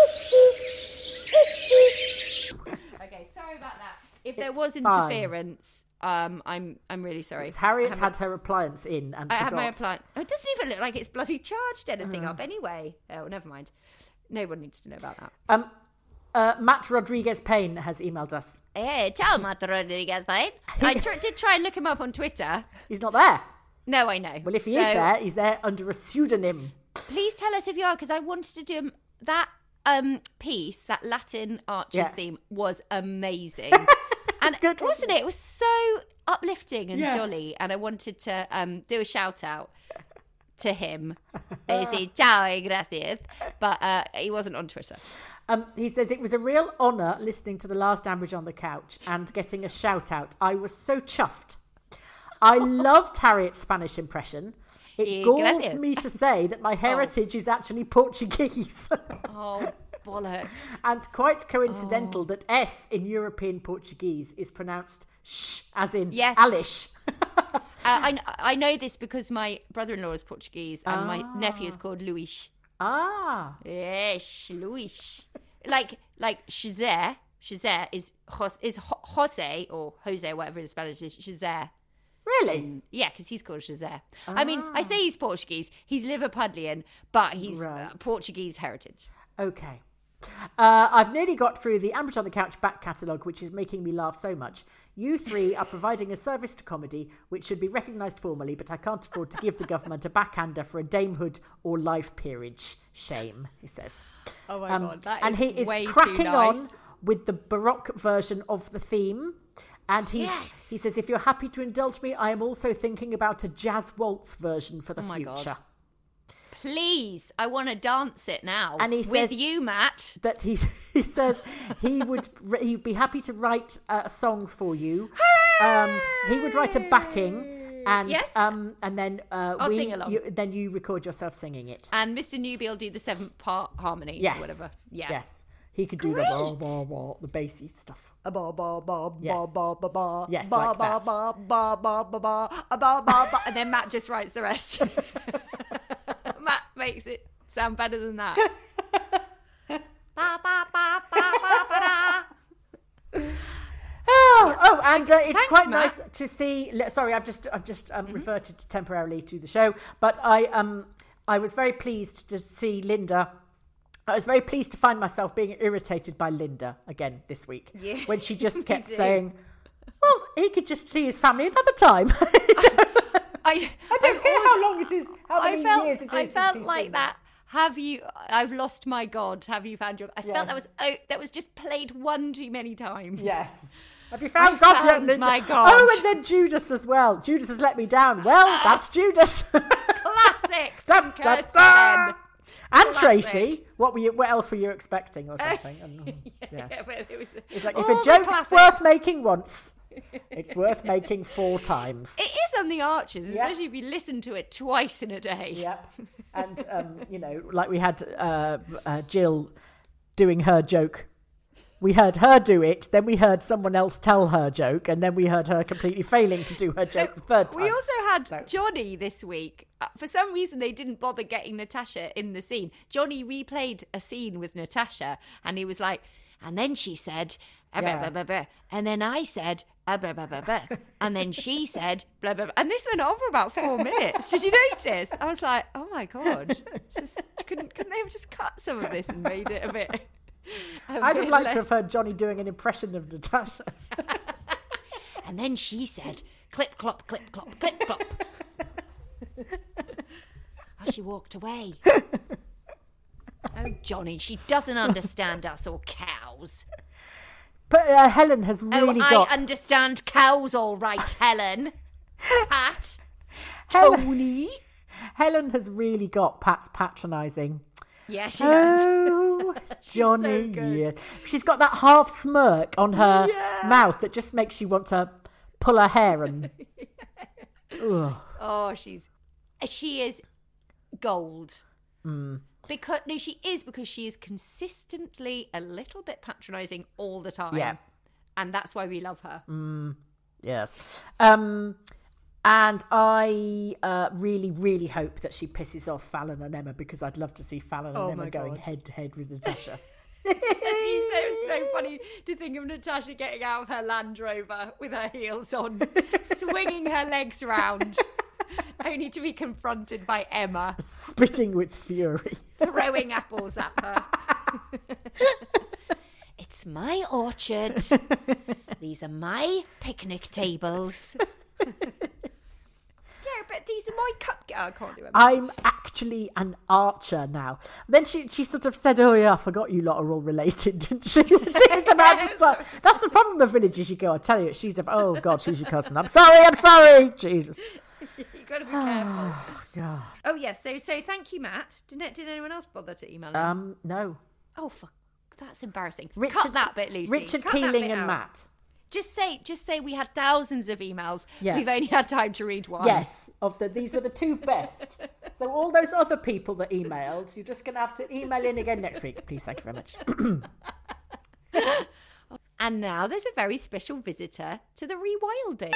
Okay, sorry about that. If there It's was fine. interference, um, I'm I'm really sorry. It's Harriet I have had her appliance in and I forgot. have my appliance. It doesn't even look like it's bloody charged anything up anyway. Oh, never mind. No one needs to know about that. Um, uh, Matt Rodriguez Payne has emailed us. Hey, ciao, Matt Rodriguez, mate. I tr- did try and look him up on Twitter. He's not there. No, I know. Well, if he So, is there, he's there under a pseudonym. please tell us if you are, because I wanted to do um, that um piece, that Latin Archers Yeah. theme was amazing. And good, wasn't wasn't it? It was so uplifting and Yeah. jolly, and I wanted to um do a shout out to him. I say ciao e gracias, but uh, he wasn't on Twitter. Um, he says, it was a real honour listening to the last Ambridge on the Couch and getting a shout out. I was so chuffed. I loved Harriet's Spanish impression. It Eh, galls gracias. me to say that my heritage is actually Portuguese. Oh, bollocks. And quite coincidental that S in European Portuguese is pronounced sh, as in Yes. Alish. Uh, I, I know this because my brother-in-law is Portuguese and my Ah. nephew is called Luis. Ah. Yes, Luis. Like like José. José is Jos, is Ho- Jose or Jose, whatever in Spanish is José. Really? Yeah, because he's called José. I mean, I say he's Portuguese. He's Liverpudlian, but he's uh, Right. Portuguese heritage. Okay. Uh, I've nearly got through the Ambridge on the Couch back catalogue, which is making me laugh so much. You three are providing a service to comedy which should be recognised formally, but I can't afford to give the government a backhander for a damehood or life peerage. Shame, he says. Oh my Um, god, that and is he is way cracking too nice. on with the Baroque version of the theme. And he's, Yes. he says, if you're happy to indulge me, I am also thinking about a jazz waltz version for the Oh my future. God. Please, I want to dance it now. And he with says- you, Matt. That he he says he would he'd be happy to write uh, a song for you. Um, he would write a backing, and Yes. um, and then uh, I'll we, sing along. You, then you record yourself singing it. And Mister Newbie will do the seventh part harmony Yes, or whatever. Yeah. Yes, he could do the wah, wah, wah, the bassy stuff. A ba ba ba Yes. ba ba ba ba Yes, ba like ba that. ba ba ba ba ba a ba ba ba, and then Matt just writes the rest. Matt makes it sound better than that. Ba ba ba ba ba ba da. Oh, oh, and uh, it's Thanks, quite Matt. nice to see. li- Sorry, I've just I've just um, referred to temporarily to the show, but I um I was very pleased to see Linda. I was very pleased to find myself being irritated by Linda again this week Yeah, when she just kept did. saying, "Well, he could just see his family another time." I, I don't I've care always- how long it is, how I many felt, years it is I since felt he's like seen that. Have you? I've lost my God. Have you found your? I Yes. felt that was oh, that was just played one too many times. Yes. Have you found I God yet, found Linda? my God. Oh, and then Judas as well. Judas has let me down. Well, that's Judas. Classic. Dum, from dum, Kirsty dum. N. And Classic. Tracy. What were you? What else were you expecting, or something? And, yeah. Yeah, but it was, It's like all if a the joke's classics. worth making once, it's worth making four times. It is on the Archers, Yeah. especially if you listen to it twice in a day. Yep. And um, you know, like we had uh, uh, Jill doing her joke. We heard her do it, then we heard someone else tell her joke, and then we heard her completely failing to do her joke the third time. We also had So- Johnny this week. Uh, For some reason, they didn't bother getting Natasha in the scene. Johnny replayed a scene with Natasha, and he was like, and then she said, "Ah, blah, Yeah. blah, blah, blah." And then I said, "Ah, blah, blah, blah, blah." And then she said, blah, blah, blah. And this went on for about four minutes. Did you notice? I was like, oh my God. It's Just, couldn't, couldn't they have just cut some of this and made it a bit... a I'd have bit liked to less- have heard Johnny doing an impression of Natasha. And then she said, clip, clop, clip, clop, clip, clop. As she walked away. Oh, Johnny, she doesn't understand us or cows. But uh, Helen has really oh, got... I understand cows all right, Helen. Pat. Helen, Tony. Helen has really got Pat's patronising. Yeah, she has. Oh, Johnny, so good. yeah. She's got that half smirk on her Yeah. mouth that just makes you want to pull her hair and... Ugh. Oh, she's... She is gold. Mm. Because no, she is because she is consistently a little bit patronising all the time. Yeah. And that's why we love her. Yes. Um, and I uh, really, really hope that she pisses off Fallon and Emma, because I'd love to see Fallon Oh and Emma my going God. head to head with Natasha. As you say, it was so funny to think of Natasha getting out of her Land Rover with her heels on, swinging her legs round, only to be confronted by Emma Spitting with fury. throwing apples at her. It's my orchard. These are my picnic tables. Yeah, but these are my cup. I can't do it. I'm actually an archer now. Then she she sort of said, "Oh yeah, I forgot you lot are all related," didn't she? When she was about to start. That's the problem with villages. You go, I tell you, she's a oh god, she's your cousin. I'm sorry, I'm sorry, Jesus. You've got to be careful. God. Oh yes, so so thank you, Matt. Did did anyone else bother to email him? Um, no. oh fuck, that's embarrassing. Richard, Cut that bit, Lucy. Richard Cut that Keeling bit and out. Matt. Just say, just say we had thousands of emails. Yeah. We've only had time to read one. Yes, of the these were the two best. So all those other people that emailed, you're just going to have to email in again next week. Please, thank you very much. And now there's a very special visitor to the rewilding.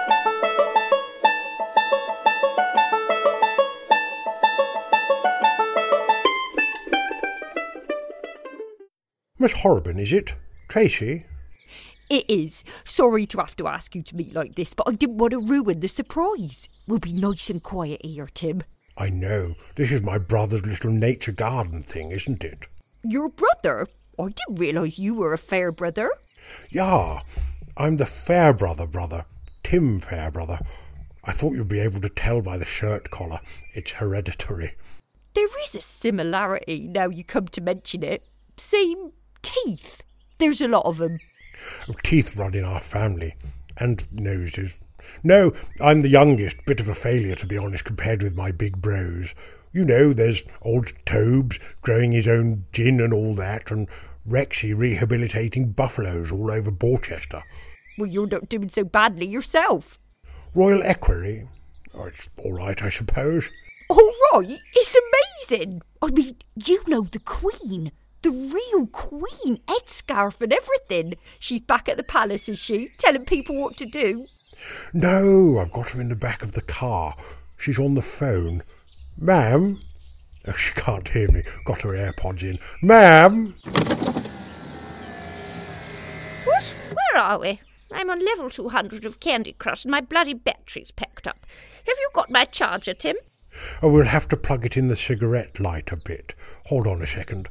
Miss Horrobin, is it? Tracy? It is. Sorry to have to ask you to meet like this, but I didn't want to ruin the surprise. We'll be nice and quiet here, Tim. I know. This is my brother's little nature garden thing, isn't it? Your brother? I didn't realise you were a fair brother. Yeah, I'm the Fairbrother brother, Tim Fairbrother. I thought you'd be able to tell by the shirt collar. It's hereditary. There is a similarity now you come to mention it. Same teeth. There's a lot of them. Teeth run in our family. and noses. No, I'm the youngest, bit of a failure to be honest compared with my big bros. You know, there's old Tobes growing his own gin and all that, and Rexy rehabilitating buffaloes all over Borchester. Well, you're not doing so badly yourself. Royal Equerry? Oh, it's all right, I suppose. All right? It's amazing. I mean, you know the Queen. The real Queen. Headscarf and everything. She's back at the palace, is she? Telling people what to do? No, I've got her in the back of the car. She's on the phone. Ma'am? Oh, she can't hear me. Got her AirPods in. Ma'am? What? Where are we? I'm on level two hundred of Candy Crush and my bloody battery's packed up. Have you got my charger, Tim? Oh, we'll have to plug it in the cigarette light a bit. Hold on a second.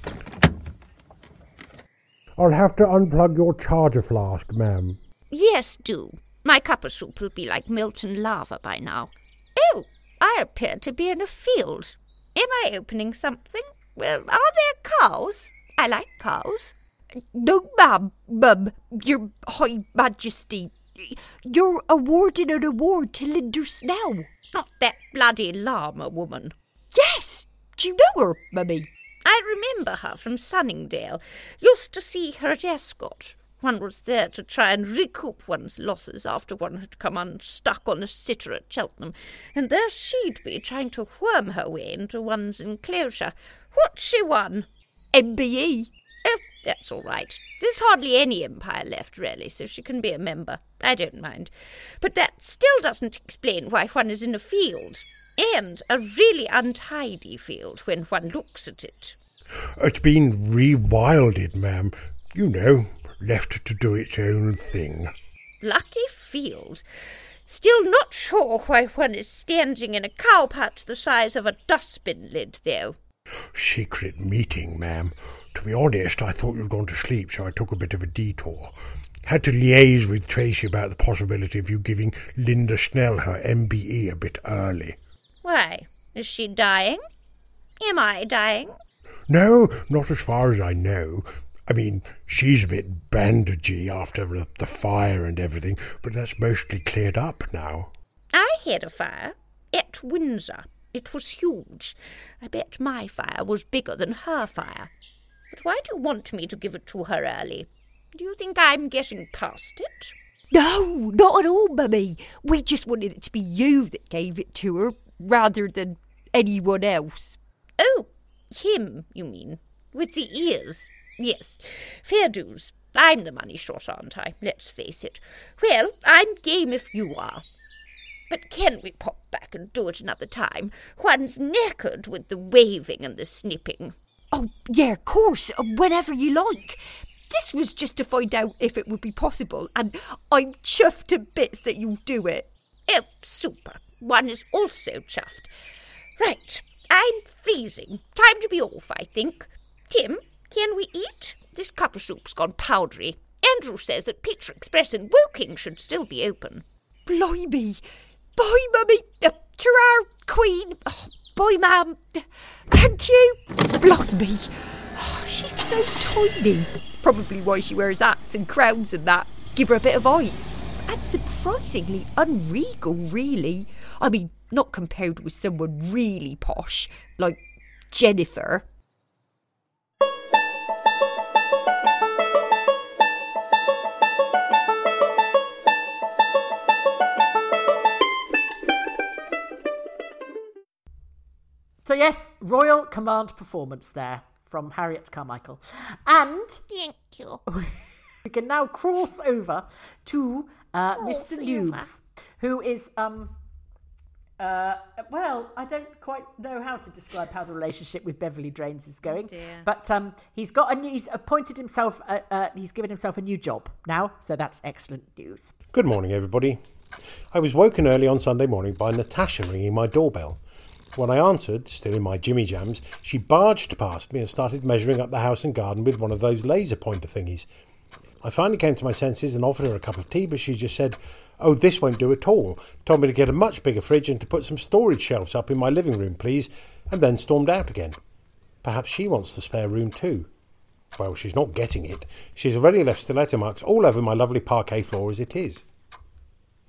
I'll have to unplug your charger flask, ma'am. Yes, do. My cup of soup will be like molten lava by now. Oh, I appear to be in a field. Am I opening something? Well, are there cows? I like cows. No, ma'am, mum, your High Majesty. You're awarding an award to Linda Snell. Not that bloody llama woman. Yes! Do you know her, mummy? I remember her from Sunningdale. Used to see her at Ascot. One was there to try and recoup one's losses after one had come unstuck on a sitter at Cheltenham, and there she'd be trying to worm her way into one's enclosure. What's she won? M B E. Oh, that's all right. There's hardly any empire left, really, so she can be a member. I don't mind. But that still doesn't explain why one is in a field, and a really untidy field when one looks at it. It's been rewilded, ma'am. You know, left to do its own thing. Lucky field. Still not sure why one is standing in a cowpat the size of a dustbin lid, though. Secret meeting, ma'am. To be honest, I thought you'd gone to sleep, so I took a bit of a detour. Had to liaise with Tracy about the possibility of you giving Linda Snell her M B E a bit early. Why? Is she dying? Am I dying? No, not as far as I know. I mean, she's a bit bandagey after the, the fire and everything, but that's mostly cleared up now. I had a fire at Windsor. It was huge. I bet my fire was bigger than her fire. But why do you want me to give it to her early? Do you think I'm getting past it? No, not at all, mummy. We just wanted it to be you that gave it to her, rather than anyone else. Oh, him, you mean? With the ears? Yes, fair dues. I'm the money shot, aren't I? Let's face it. Well, I'm game if you are. But can we pop back and do it another time? One's knackered with the waving and the snipping. Oh, yeah, of course, whenever you like. This was just to find out if it would be possible, and I'm chuffed to bits that you'll do it. Oh, super. One is also chuffed. Right, I'm freezing. Time to be off, I think. Tim, can we eat? This cup of soup's gone powdery. Andrew says that Pizza Express in Woking should still be open. Blimey. Bye, mummy. Uh, to our queen. Oh, bye, ma'am. Thank you. Blimey. Oh, she's so tiny. Probably why she wears hats and crowns and that. Give her a bit of height. And surprisingly unregal, really. I mean, not compared with someone really posh, like Jennifer. So yes, Royal Command performance there from Harriet Carmichael. And Thank you. we can now cross over to uh, Cross Mister over. Noobs, who is, um, uh, well, I don't quite know how to describe how the relationship with Beverly Drains is going. Oh dear. But um, he's got a new, he's appointed himself, uh, uh, he's given himself a new job now, so that's excellent news. Good morning, everybody. I was woken early on Sunday morning by Natasha ringing my doorbell. When I answered, still in my jimmy jams, she barged past me and started measuring up the house and garden with one of those laser pointer thingies. I finally came to my senses and offered her a cup of tea, but she just said, "Oh, this won't do at all," told me to get a much bigger fridge and to put some storage shelves up in my living room, please, and then stormed out again. Perhaps she wants the spare room too. Well, she's not getting it. She's already left stiletto marks all over my lovely parquet floor as it is.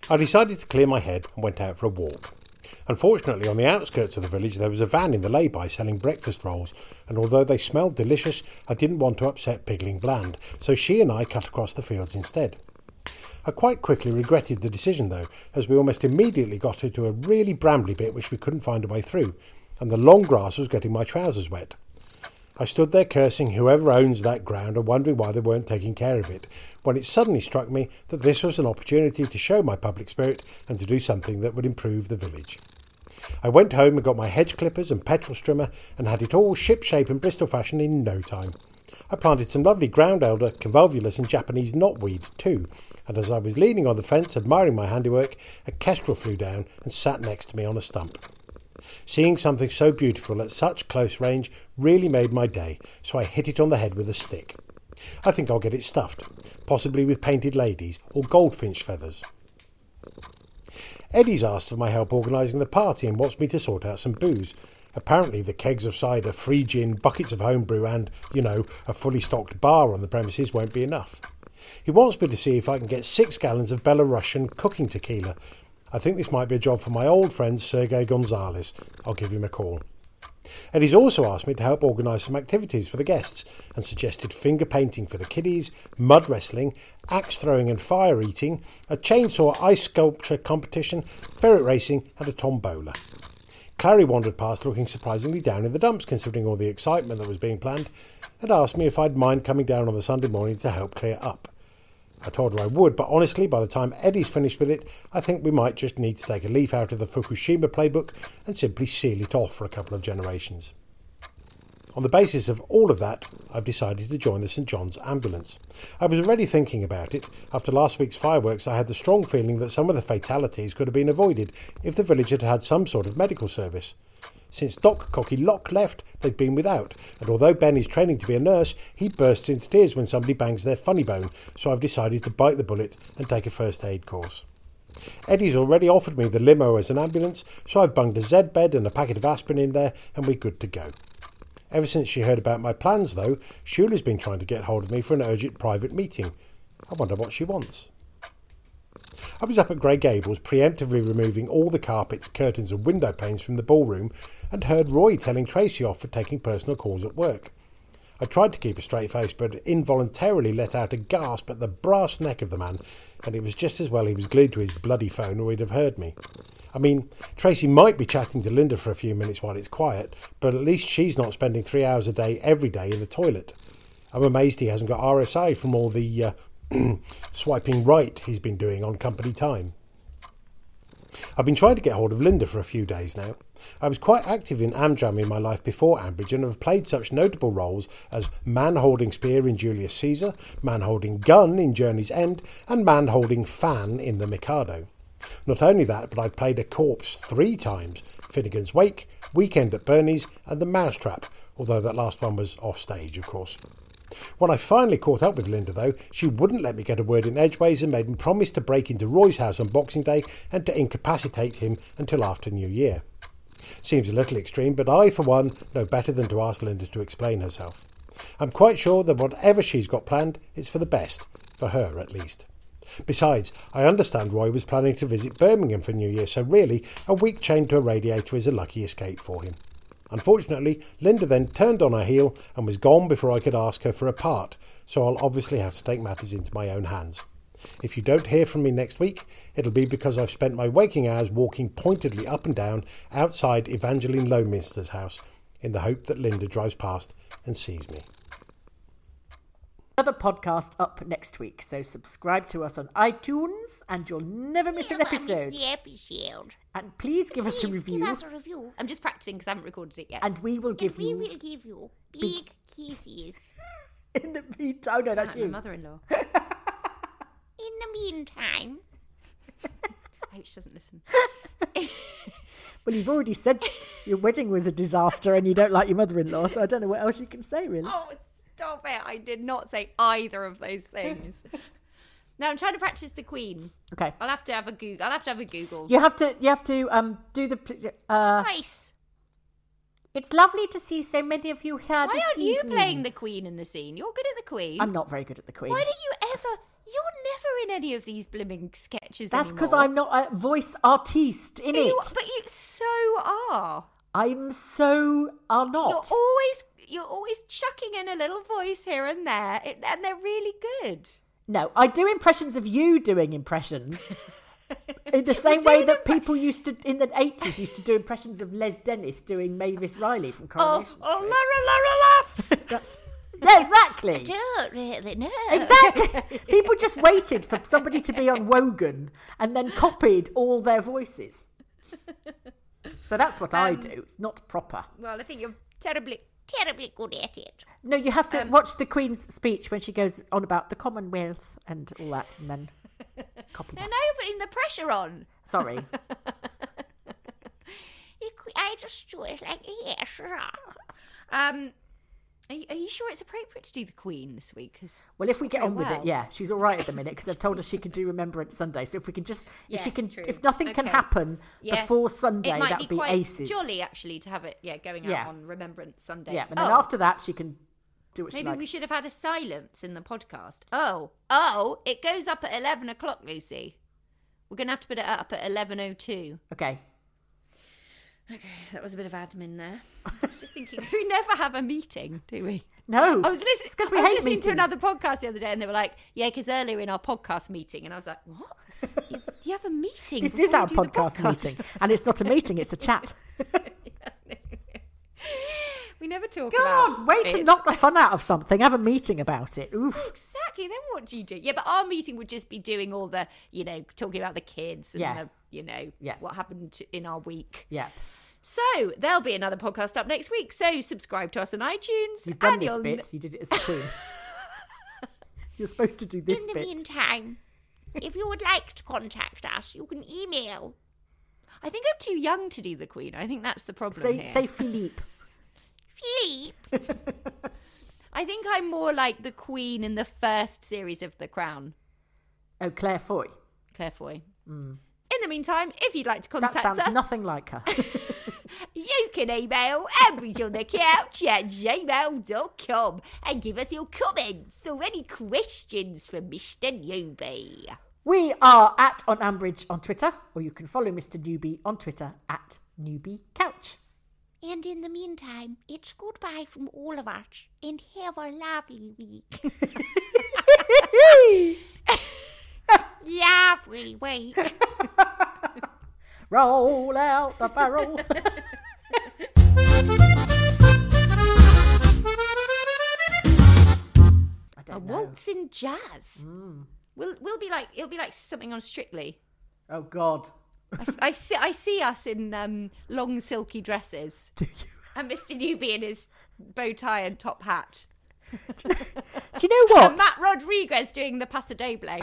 I decided to clear my head and went out for a walk. Unfortunately, on the outskirts of the village there was a van in the lay-by selling breakfast rolls, and although they smelled delicious, I didn't want to upset Pigling Bland, so she and I cut across the fields instead. I quite quickly regretted the decision though, as we almost immediately got into a really brambly bit which we couldn't find a way through, and the long grass was getting my trousers wet. I stood there cursing whoever owns that ground and wondering why they weren't taking care of it, when it suddenly struck me that this was an opportunity to show my public spirit and to do something that would improve the village. I went home and got my hedge clippers and petrol strimmer and had it all ship-shape and Bristol fashion in no time. I planted some lovely ground elder, convolvulus and Japanese knotweed too, and as I was leaning on the fence admiring my handiwork, a kestrel flew down and sat next to me on a stump. Seeing something so beautiful at such close range really made my day, so I hit it on the head with a stick. I think I'll get it stuffed, possibly with painted ladies or goldfinch feathers. Eddie's asked for my help organising the party and wants me to sort out some booze. Apparently the kegs of cider, free gin, buckets of homebrew and, you know, a fully stocked bar on the premises won't be enough. He wants me to see if I can get six gallons of Belarusian cooking tequila. I think this might be a job for my old friend Sergei Gonzalez. I'll give him a call. And he's also asked me to help organise some activities for the guests and suggested finger painting for the kiddies, mud wrestling, axe throwing and fire eating, a chainsaw ice sculpture competition, ferret racing and a tombola. Clary wandered past looking surprisingly down in the dumps considering all the excitement that was being planned and asked me if I'd mind coming down on the Sunday morning to help clear up. I told her I would, but honestly, by the time Eddie's finished with it, I think we might just need to take a leaf out of the Fukushima playbook and simply seal it off for a couple of generations. On the basis of all of that, I've decided to join the St John's ambulance. I was already thinking about it. After last week's fireworks, I had the strong feeling that some of the fatalities could have been avoided if the village had had some sort of medical service. Since Doc Cocky Lock left, they've been without, and although Ben is training to be a nurse, he bursts into tears when somebody bangs their funny bone, so I've decided to bite the bullet and take a first aid course. Eddie's already offered me the limo as an ambulance, so I've bunged a Z bed and a packet of aspirin in there, and we're good to go. Ever since she heard about my plans, though, Shula's been trying to get hold of me for an urgent private meeting. I wonder what she wants. I was up at Grey Gables preemptively removing all the carpets, curtains and window panes from the ballroom and heard Roy telling Tracy off for taking personal calls at work. I tried to keep a straight face but involuntarily let out a gasp at the brass neck of the man, and it was just as well he was glued to his bloody phone or he'd have heard me. I mean, Tracy might be chatting to Linda for a few minutes while it's quiet, but at least she's not spending three hours a day every day in the toilet. I'm amazed he hasn't got R S A from all the uh, swiping right he's been doing on company time. I've been trying to get hold of Linda for a few days now. I was quite active in Amdram in my life before Ambridge and have played such notable roles as man-holding spear in Julius Caesar, man-holding gun in Journey's End and man-holding fan in The Mikado. Not only that, but I've played a corpse three times, Finnegan's Wake, Weekend at Bernie's and The Mousetrap, although that last one was off stage, of course. When I finally caught up with Linda, though, she wouldn't let me get a word in edgeways and made me promise to break into Roy's house on Boxing Day and to incapacitate him until after New Year. Seems a little extreme, but I, for one, know better than to ask Linda to explain herself. I'm quite sure that whatever she's got planned is for the best, for her at least. Besides, I understand Roy was planning to visit Birmingham for New Year, so really, a week chained to a radiator is a lucky escape for him. Unfortunately, Linda then turned on her heel and was gone before I could ask her for a part, so I'll obviously have to take matters into my own hands. If you don't hear from me next week, it'll be because I've spent my waking hours walking pointedly up and down outside Evangeline Lominster's house in the hope that Linda drives past and sees me. Another podcast up next week, so subscribe to us on iTunes and you'll never miss an episode. Miss the episode. And please give us a Please review. Give us a review. I'm just practicing because I haven't recorded it yet. And we will give We you will give you big kisses. in the meantime. Oh no, that's my you. mother-in-law. In the meantime, I hope she doesn't listen. Well, you've already said your wedding was a disaster and you don't like your mother-in-law, so I don't know what else you can say, really. Oh, stop it. I did not say either of those things. Now I'm trying to practice the Queen. Okay. I'll have to have a Google. I'll have to have a Google. You have to. You have to um do the. Uh, nice. It's lovely to see so many of you here. Why this aren't you evening. playing the Queen in the scene? You're good at the Queen. I'm not very good at the Queen. Why don't you ever? You're never in any of these blooming sketches That's anymore. because I'm not a voice artiste in You- it. But you so are. I'm so are not. You're always you're always chucking in a little voice here and there, it, and they're really good. No, I do impressions of you doing impressions. In the same We're way doing that people used to, in the eighties, used to do impressions of Les Dennis doing Mavis Riley from Coronation Oh, Street. Lara, Lara laughs. That's, yeah, exactly. Don't really know. Exactly. People just waited for somebody to be on Wogan and then copied all their voices. So that's what I Um, do. It's not proper. Well, I think you're terribly. Terribly good at it. No, you have to Um, watch the Queen's speech when she goes on about the Commonwealth and all that, and then copy No, that. now you're putting the pressure on. Sorry. I just do it like yes. Um, are you, are you sure it's appropriate to do the Queen this week? 'Cause Well, if we get very on with well. it, yeah, she's all right at the minute because they've told us she can do Remembrance Sunday. So if we can just, if she Yes, can, true. if nothing can Okay. happen Yes. before Sunday, it might that be would be quite aces. jolly actually to have it, yeah, going out Yeah. on Remembrance Sunday. Yeah, and then Oh, after that, she can do what she maybe likes. we should have had a silence in the podcast. Oh, oh, it goes up at eleven o'clock, Lucy. We're gonna have to put it up at eleven oh two. Okay. Okay, that was a bit of admin there. I was just thinking, we never have a meeting, do we? No, I was listening it's 'cause we I was hate listening to meetings. another podcast the other day, and they were like, "Yeah, because earlier in our podcast meeting," and I was like, "What? you, you have a meeting? This before is you our do the podcast, meeting, and it's not a meeting; it's a chat. We never talk God, about. wait to it. knock the fun out of something. Have a meeting about it. Oof. Exactly. Then what do you do? Yeah, but our meeting would just be doing all the, you know, talking about the kids and Yeah. the, you know, Yeah. what happened in our week. Yeah, So there'll be another podcast up next week. So subscribe to us on iTunes. you've done and this you'll- bit. You did it as the Queen. You're supposed to do this In the bit. meantime, if you would like to contact us, you can email. I think I'm too young to do the Queen. I think that's the problem Say, here. say Philippe. Philippe. I think I'm more like the Queen in the first series of The Crown, Oh, Claire Foy. Claire Foy. In the meantime, if you'd like to contact That sounds us, nothing like her. you can email ambridgeonthecouch at gmail dot com and give us your comments or any questions for Mister Newbie. We are at On Ambridge on Twitter, or you can follow Mister Newbie on Twitter at Newbie Couch. And in the meantime, it's goodbye from all of us, and have a lovely week. Lovely week. Roll out the barrel. I A don't know. waltz in jazz. We'll we'll be like it'll be like something on Strictly. Oh God. I, I see I see us in um, long silky dresses. Do you? And Mister Newbie in his bow tie and top hat. Do you know what? And Matt Rodriguez doing the Paso Doble.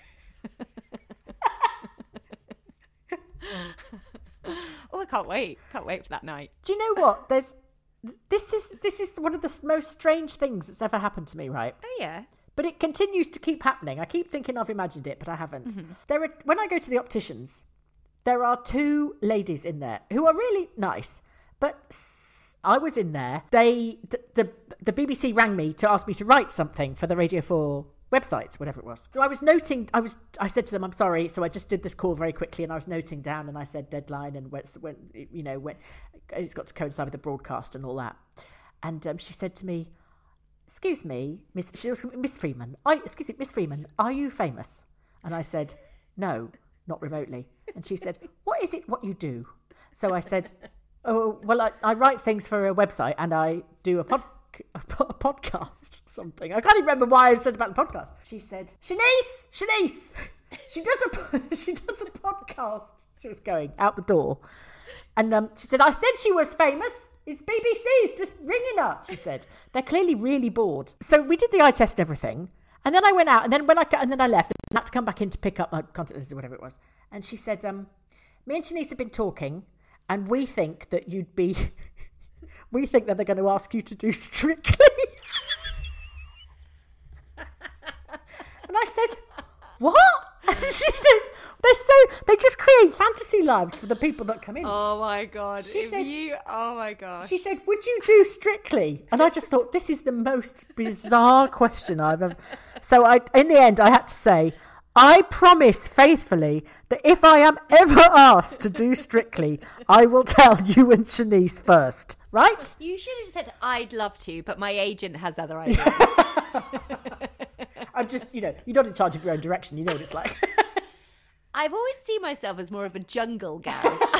Oh, I can't wait. Can't wait for that night. Do you know what? There's this is this is one of the s- most strange things that's ever happened to me, right? Oh, yeah. But it continues to keep happening. I keep thinking I've imagined it, but I haven't. There are when I go to the opticians, there are two ladies in there who are really nice. But s- I was in there. They the, the the B B C rang me to ask me to write something for the Radio four websites, whatever it was. So I was noting. I was. I said to them, "I'm sorry." So I just did this call very quickly, and I was noting down, and I said deadline and when, when you know when it's got to coincide with the broadcast and all that. And um, she said to me, "Excuse me, Miss." She was Miss Freeman. I excuse me, Miss Freeman. Are you famous? And I said, "No, not remotely." And she said, "What is it? What you do?" So I said, "Oh, well, I, I write things for a website and I do a pod." A, po- a podcast, something. I can't even remember why I said about the podcast. She said, "Shanice, Shanice, she does a she does a podcast." She was going out the door, and um, she said, "I said she was famous. It's B B C's just ringing her." She said, "They're clearly really bored." So we did the eye test and everything, and then I went out, and then when I and then I left, and I had to come back in to pick up my contact list or whatever it was. And she said, um, "Me and Shanice have been talking, and we think that you'd be." We think that they're going to ask you to do Strictly. And I said, what? And she said, they're so, they just create fantasy lives for the people that come in. Oh, my God. She if said- you... Oh, my gosh. She said, would you do Strictly? And I just thought, this is the most bizarre question I've ever... So I, in the end, I had to say, I promise faithfully that if I am ever asked to do Strictly, I will tell you and Shanice first, right? You should have said, I'd love to, but my agent has other ideas. I'm just, you know, you're not in charge of your own direction. You know what it's like. I've always seen myself as more of a jungle gal.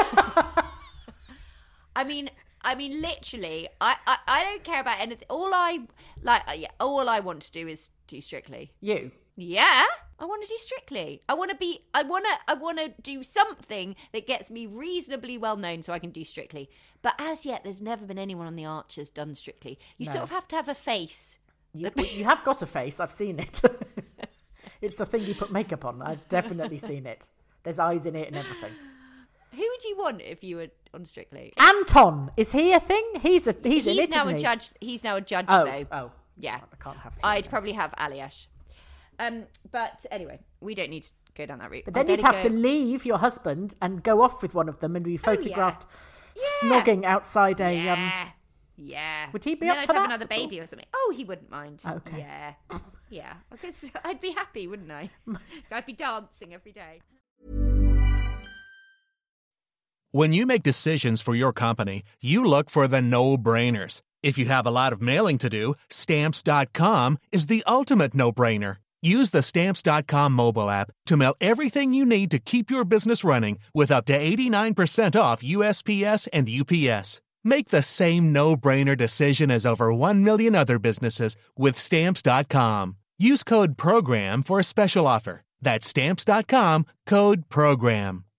I mean, I mean, literally, I, I, I don't care about anything. All I like, yeah, all I want to do is do Strictly. You? Yeah, I want to do Strictly. I want to be. I want to. I want to do something that gets me reasonably well known, so I can do Strictly. But as yet, there's never been anyone on the Archers done Strictly. You No. sort of have to have a face. You, you have got a face. I've seen it. It's the thing you put makeup on. I've definitely seen it. There's eyes in it and everything. Who would you want if you were on Strictly? Anton, is he a thing? He's a he's, He's in it, now isn't a he? judge. He's now a judge, Oh, though. oh, Yeah, I can't have him. I'd then. probably have Aliash. Um, but anyway, we don't need to go down that route. But then I'm you'd gonna have go- to leave your husband and go off with one of them and be photographed Yeah. snogging outside a. Um, Yeah, yeah. Would he be And up then I'd for have that another at all? baby or something. Oh, he wouldn't mind. Okay. Yeah, yeah. Because I'd be happy, wouldn't I? I'd be dancing every day. When you make decisions for your company, you look for the no-brainers. If you have a lot of mailing to do, Stamps dot com is the ultimate no-brainer. Use the Stamps dot com mobile app to mail everything you need to keep your business running with up to eighty-nine percent off U S P S and U P S. Make the same no-brainer decision as over one million other businesses with Stamps dot com. Use code PROGRAM for a special offer. That's Stamps dot com, code PROGRAM.